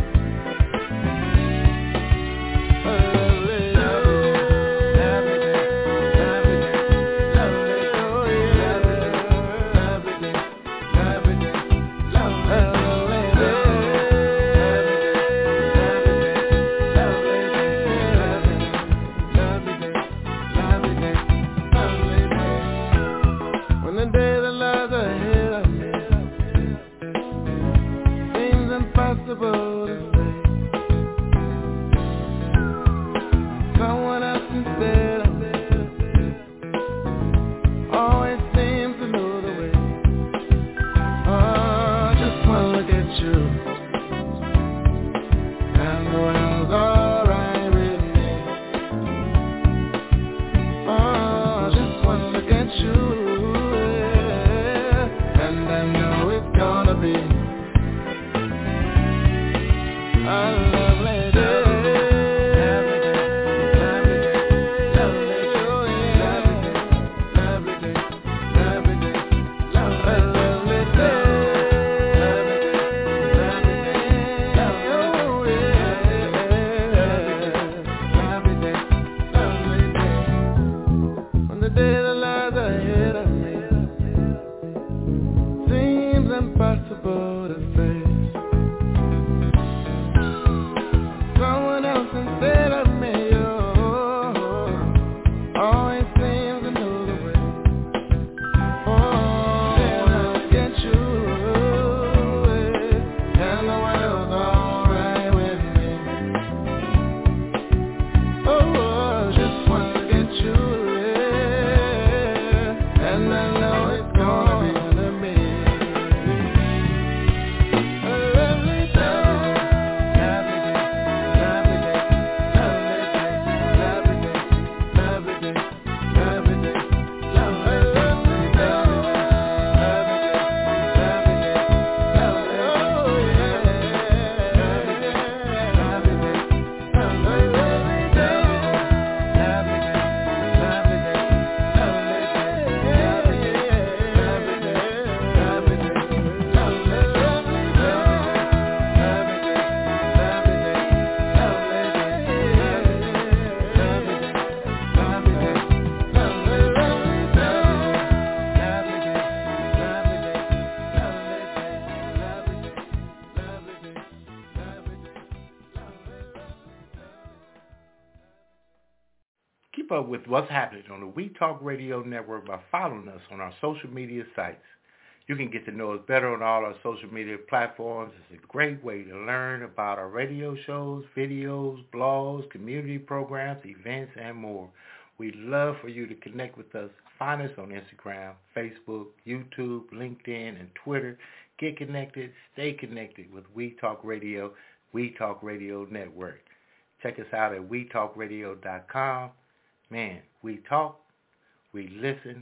up with what's happening on the We Talk Radio Network by following us on our social media sites. You can get to know us better on all our social media platforms. It's a great way to learn about our radio shows, videos, blogs, community programs, events, and more. We'd love for you to connect with us. Find us on Instagram, Facebook, YouTube, LinkedIn, and Twitter. Get connected, stay connected with We Talk Radio, We Talk Radio Network. Check us out at wetalkradio.com. Man, we talk, we listen,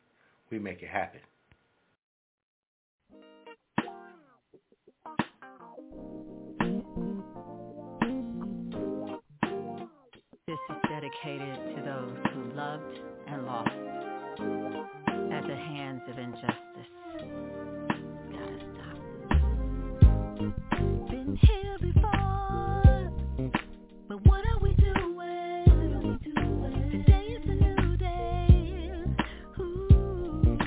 we make it happen. This is dedicated to those who loved and lost at the hands of injustice. Gotta stop. Been here before, but what are we doing? Today is a new day. Ooh,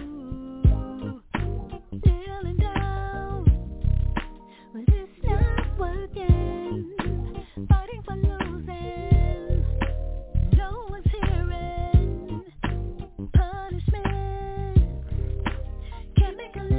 kneeling down, but it's not working. Fighting for losing. No one's hearing punishment. Can't make a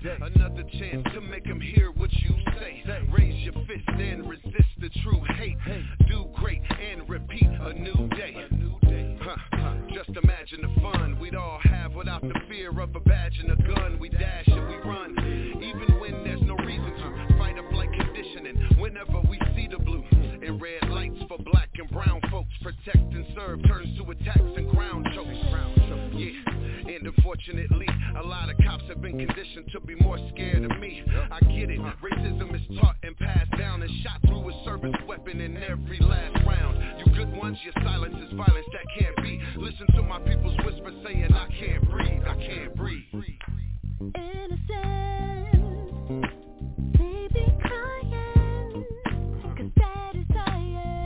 Another chance to make them hear what you say. Raise your fist and resist the true hate. Do great and repeat a new day. Just imagine the fun we'd all have without the fear of a badge and a gun. We dash and we run, even when there's no reason to. Fight up like conditioning whenever we see the blue. And red lights for black and brown folks. Protect and serve turns to attacks and ground chokes. Yeah, and unfortunately, a lot of cops have been conditioned to be more scared of me. I get it, racism is taught and passed down and shot through a service weapon in every last round. You good ones, your silence is violence that can't be. Listen to my people's whisper saying I can't breathe, I can't breathe. Innocent, they be crying, 'cause that is dying.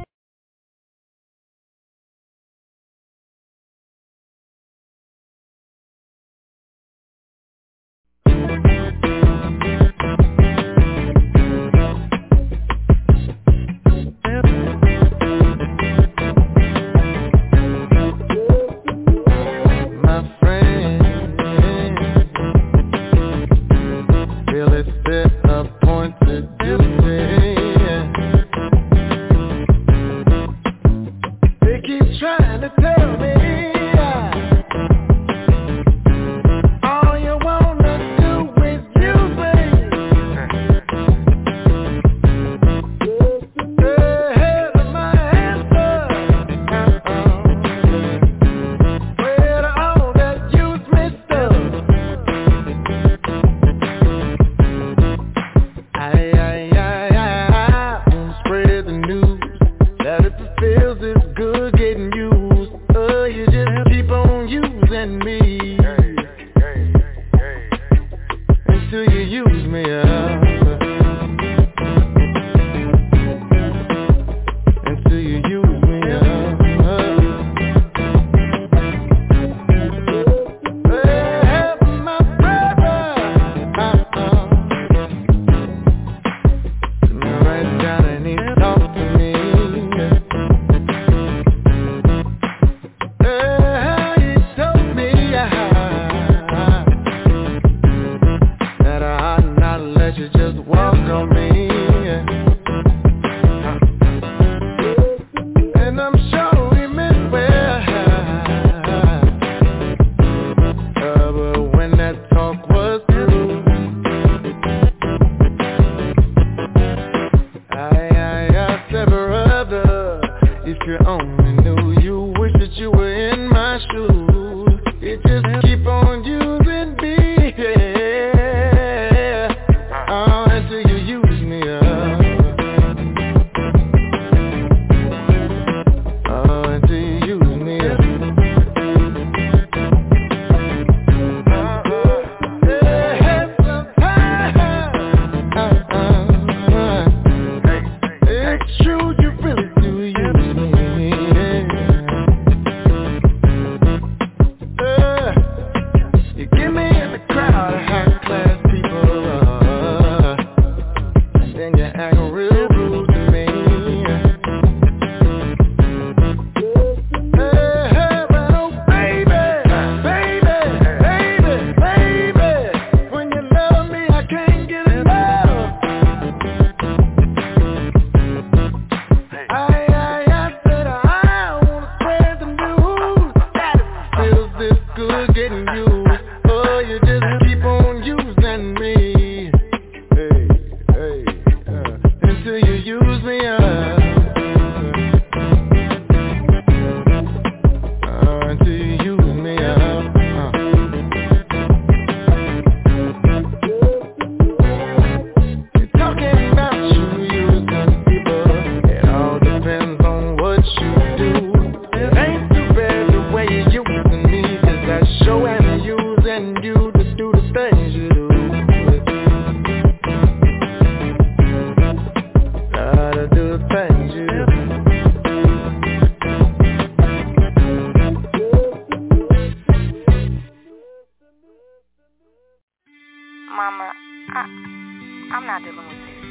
I'm not dealing with this.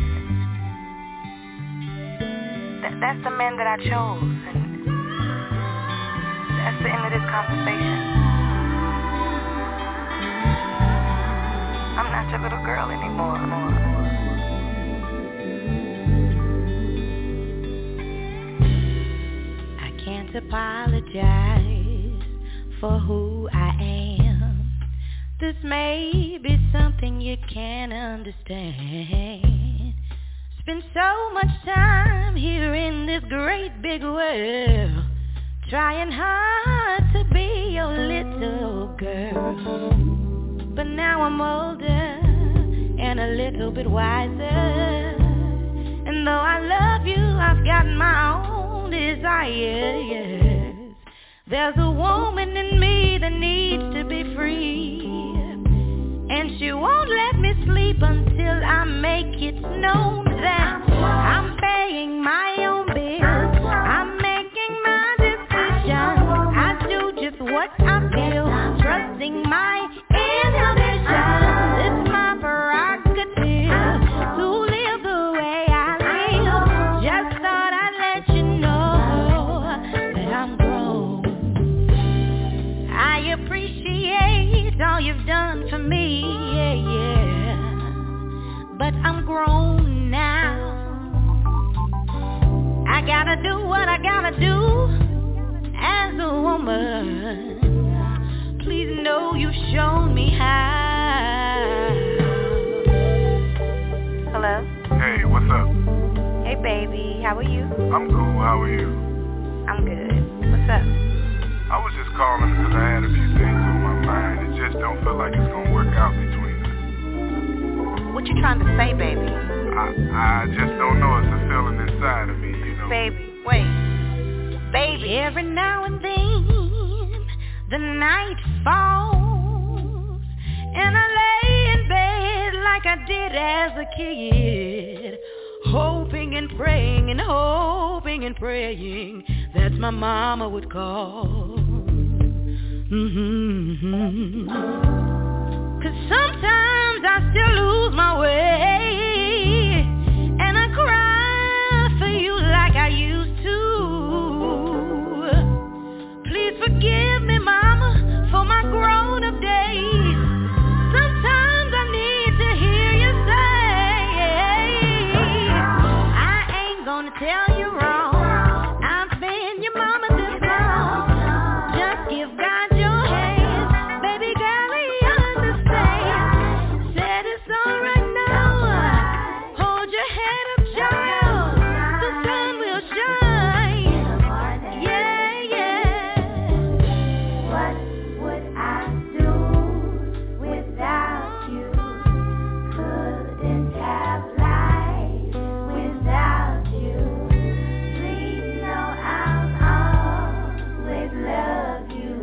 That's the man that I chose, and that's the end of this conversation. I'm not not your little girl anymore. I can't apologize for who I am. This may be something you can't understand. Spend so much time here in this great big world, trying hard to be your little girl. But now I'm older and a little bit wiser, and though I love you, I've got my own desires. There's a woman in me that needs to be free, and she won't let me sleep until I make it known that I'm paying my own bills. I'm making my decisions. I do just what I feel, trusting my intuition. It's my prerogative to live the way I live. Just thought I'd let you know that I'm grown. I appreciate all you've done for me, yeah. But I'm grown now. I gotta do what I gotta do as a woman. Please know you've shown me how. Hello? Hey, what's up? Hey, baby. How are you? I'm cool. How are you? I'm good. What's up? I was just calling because I had a few things on my mind. It just don't feel like it's gonna work out between us. What you trying to say, baby? I just don't know. It's a feeling inside of me, you know. Baby, wait. Baby. Every now and then the night falls, and I lay in bed like I did as a kid, hoping and praying and hoping and praying that my mama would call. 'Cause sometimes I still lose my way, and I cry for you like I used to. Please forgive me, mama, for my grown-up days. Sometimes I need to hear you say, I ain't gonna tell you wrong. I've been your mama this long. Just give God your hand, baby girl, he understands. Said it's alright now. Hold your head up, child. The sun will shine. Yeah, yeah. What would I do without you? Couldn't have life without you. Please know I'll always love you.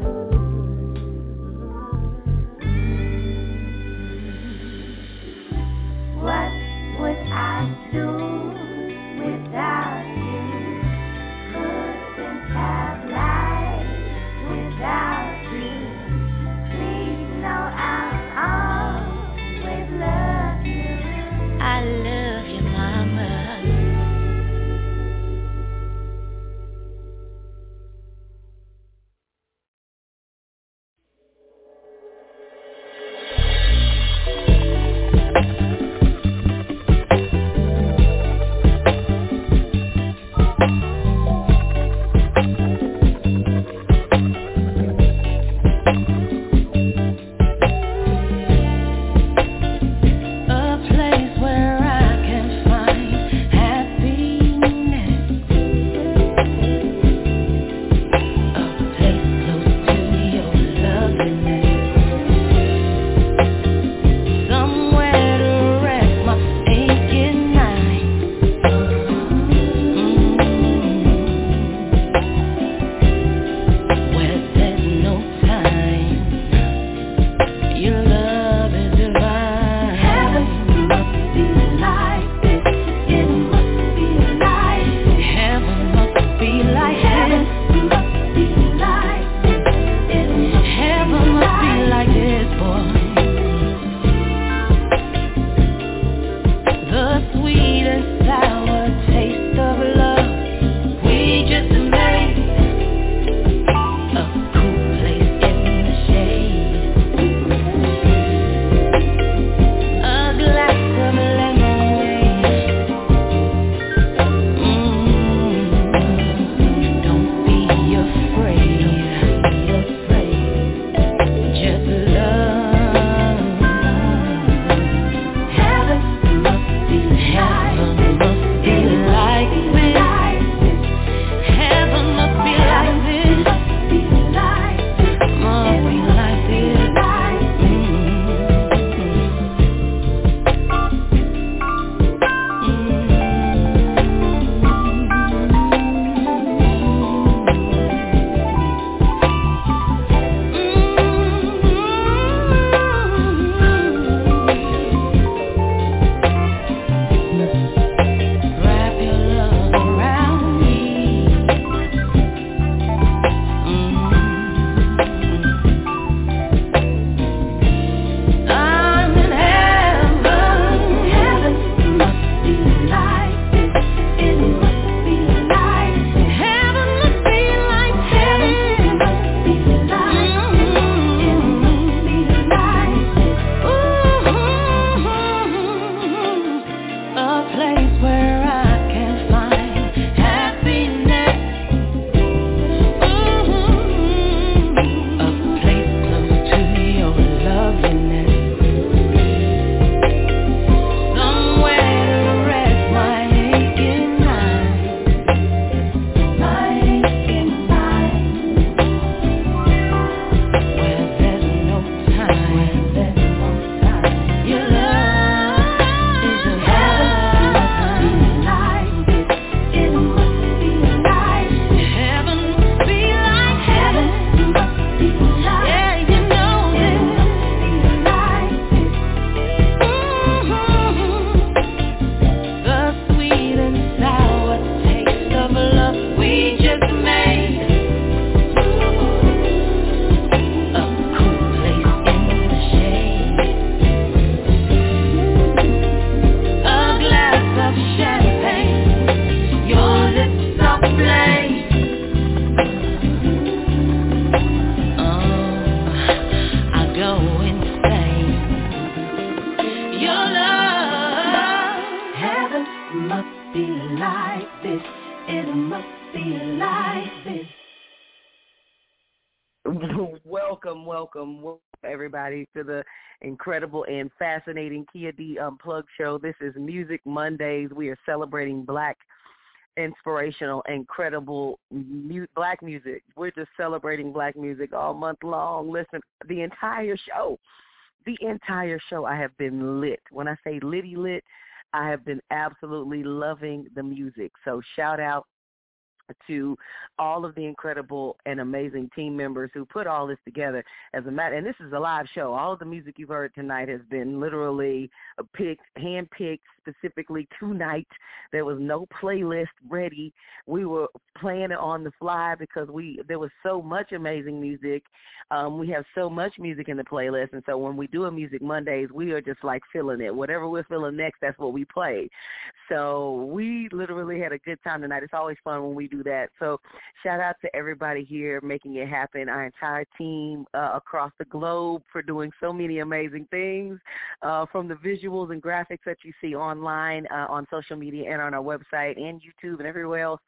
What would I do without you? Couldn't have life without you. Please know I'll always love you. I love you, mama. must be like this. It must be like this. Welcome, everybody, to the incredible and fascinating Kia D Unplugged show. This is Music Mondays. We are celebrating Black, inspirational, incredible Black music. We're just celebrating Black music all month long. Listen, the entire show, I have been lit. When I say litty lit, I have been absolutely loving the music. So shout out to all of the incredible and amazing team members who put all this together. As a matter, and this is a live show. All of the music you've heard tonight has been literally handpicked specifically tonight. There was no playlist ready. We were playing it on the fly because there was so much amazing music. We have so much music in the playlist, and so when we do a Music Mondays, we are just like feeling it. Whatever we're feeling next, that's what we play. So we literally had a good time tonight. It's always fun when we do that. So shout out to everybody here making it happen, our entire team across the globe for doing so many amazing things, from the visuals and graphics that you see online on social media and on our website and YouTube and everywhere else,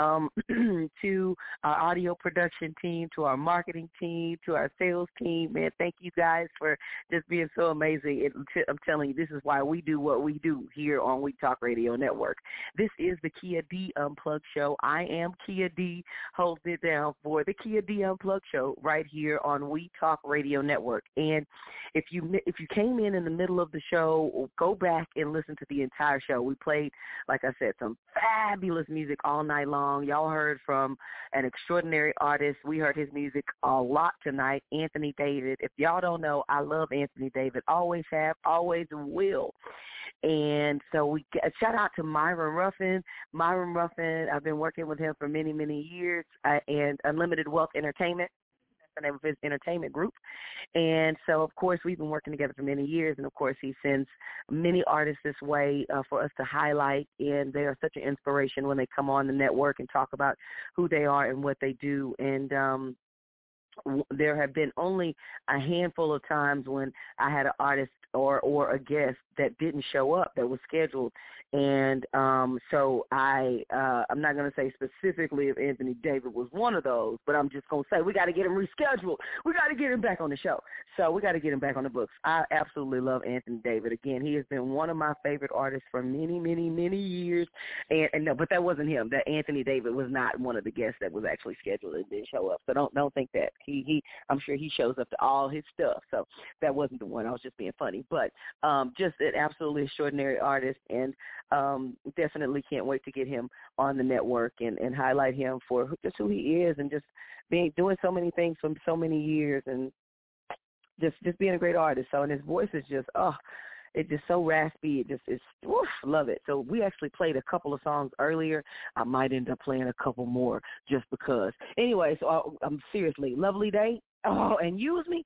to our audio production team, to our marketing team, to our sales team. Man, thank you guys for just being so amazing. I'm telling you, this is why we do what we do here on We Talk Radio Network. This is the Kia D Unplugged show. I am Kia D, holding it down for the Kia D Unplugged show right here on We Talk Radio Network. And if you came in the middle of the show, go back and listen to the entire show. We played, like I said, some fabulous music all night long. Y'all heard from an extraordinary artist. We heard his music a lot tonight, Anthony David. If y'all don't know, I love Anthony David. Always have, always will. And so we shout out to Myron Ruffin. Myron Ruffin, I've been working with him for many, many years, and Unlimited Wealth Entertainment, that's the name of his entertainment group. And so, of course, we've been working together for many years, and, of course, he sends many artists this way for us to highlight, and they are such an inspiration when they come on the network and talk about who they are and what they do. And there have been only a handful of times when I had an artist or a guest that didn't show up, that was scheduled. And so I'm not going to say specifically if Anthony David was one of those, but I'm just going to say we got to get him rescheduled. We got to get him back on the show. So we got to get him back on the books. I absolutely love Anthony David. Again, he has been one of my favorite artists for many, many, many years. And no, but that wasn't him. That Anthony David was not one of the guests that was actually scheduled and didn't show up. So don't think that. I'm sure he shows up to all his stuff. So that wasn't the one. I was just being funny. But just an absolutely extraordinary artist, and definitely can't wait to get him on the network and highlight him for just who he is, and just doing so many things for so many years, and just being a great artist. So, and his voice is just, it's just so raspy. Love it. So we actually played a couple of songs earlier. I might end up playing a couple more just because. Anyway, so I'm seriously, Lovely Day. Oh, and Use Me.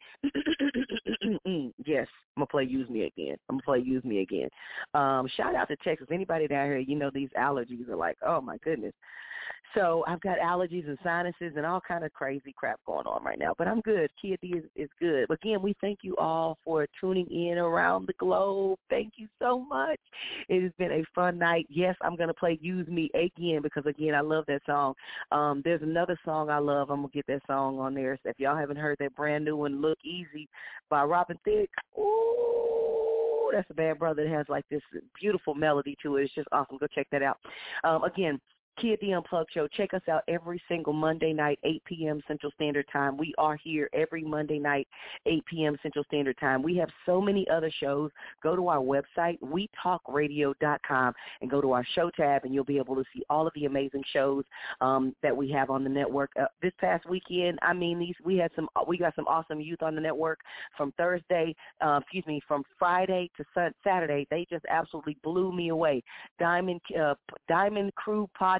Yes, I'm going to play Use Me again. Shout out to Texas. Anybody down here, these allergies are like, oh, my goodness. So I've got allergies and sinuses and all kind of crazy crap going on right now. But I'm good. Kia D is good. Again, we thank you all for tuning in around the globe. Thank you so much. It has been a fun night. Yes, I'm going to play Use Me again because, again, I love that song. There's another song I love. I'm going to get that song on there. So if y'all haven't heard that brand new one, Look Easy by Robin Thicke. Ooh, that's a bad brother that has like this beautiful melody to it. It's just awesome. Go check that out. Again, Kia D Unplugged show. Check us out every single Monday night, 8 p.m. Central Standard Time. We are here every Monday night, 8 p.m. Central Standard Time. We have so many other shows. Go to our website, wetalkradio.com, and go to our show tab, and you'll be able to see all of the amazing shows that we have on the network. This past weekend, we got some awesome youth on the network from from Friday to Saturday. They just absolutely blew me away. Diamond Crew Podcast.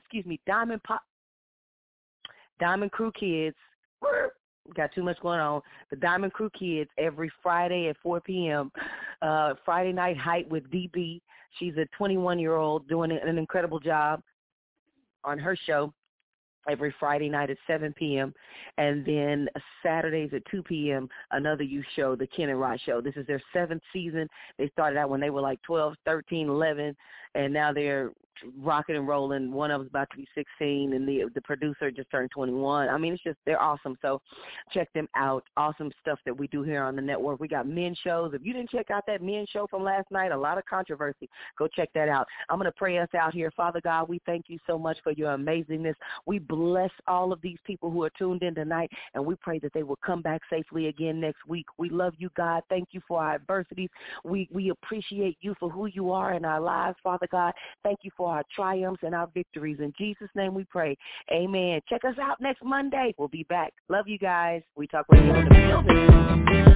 Diamond Crew Kids. Got too much going on. The Diamond Crew Kids every Friday at 4 p.m. Friday Night Hype with DB. She's a 21-year-old doing an incredible job on her show. every Friday night at 7 p.m., and then Saturdays at 2 p.m., another youth show, The Ken and Rod Show. This is their 7th season. They started out when they were like 12, 13, 11, and now they're rocking and rolling. One of them's about to be 16, and the producer just turned 21. I mean, it's just, they're awesome. So check them out. Awesome stuff that we do here on the network. We got men shows. If you didn't check out that men show from last night, a lot of controversy, go check that out. I'm going to pray us out here. Father God, we thank you so much for your amazingness. We bless all of these people who are tuned in tonight, and we pray that they will come back safely again next week. We love you, God. Thank you for our adversities. We appreciate you for who you are in our lives, Father God. Thank you for our triumphs and our victories. In Jesus' name we pray. Amen. Check us out next Monday. We'll be back. Love you guys. We Talk Radio in the building.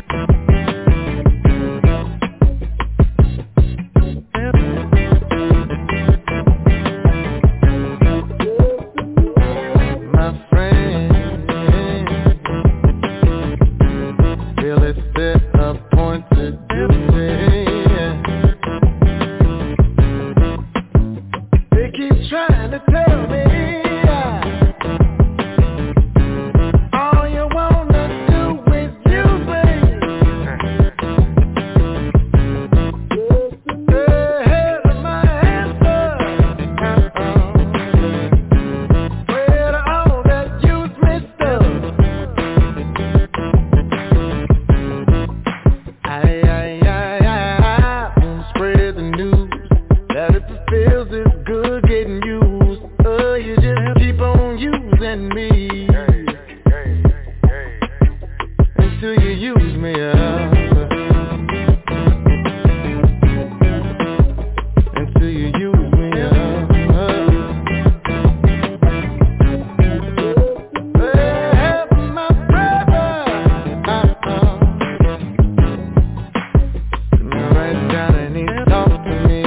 Trying to tell me all you wanna do is use me. Ahead of my answer. Where to all that use me stuff. I won't spread the news that if it feels it's good getting used, you just keep on using me until you use me up, until you use me up. Help my brother, come right down and he talk to me.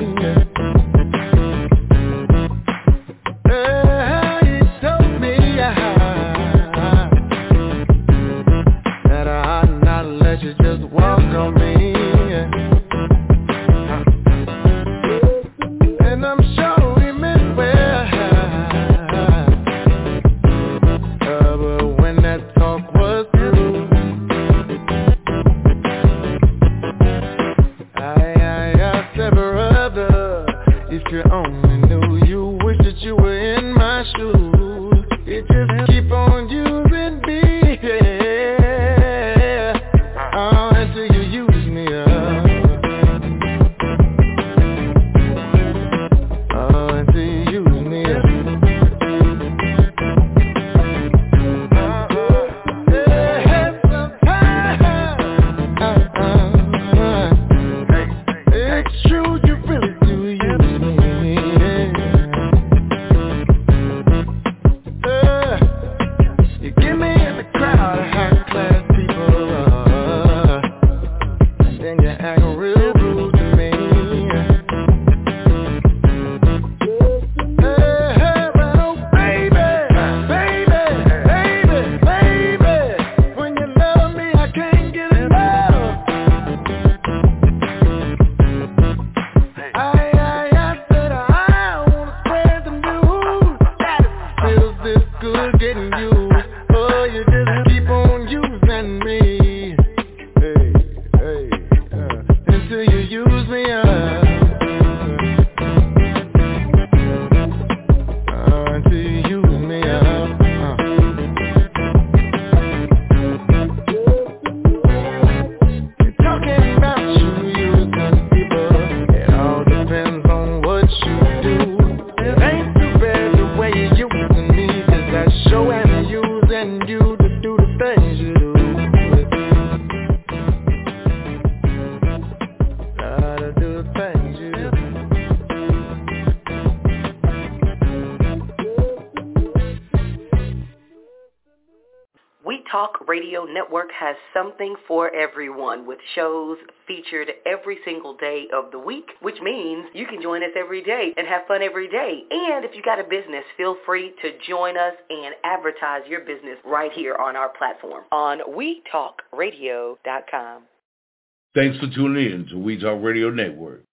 Radio Network has something for everyone with shows featured every single day of the week, which means you can join us every day and have fun every day. And if you got a business, feel free to join us and advertise your business right here on our platform on WeTalkRadio.com. Thanks for tuning in to We Talk Radio Network.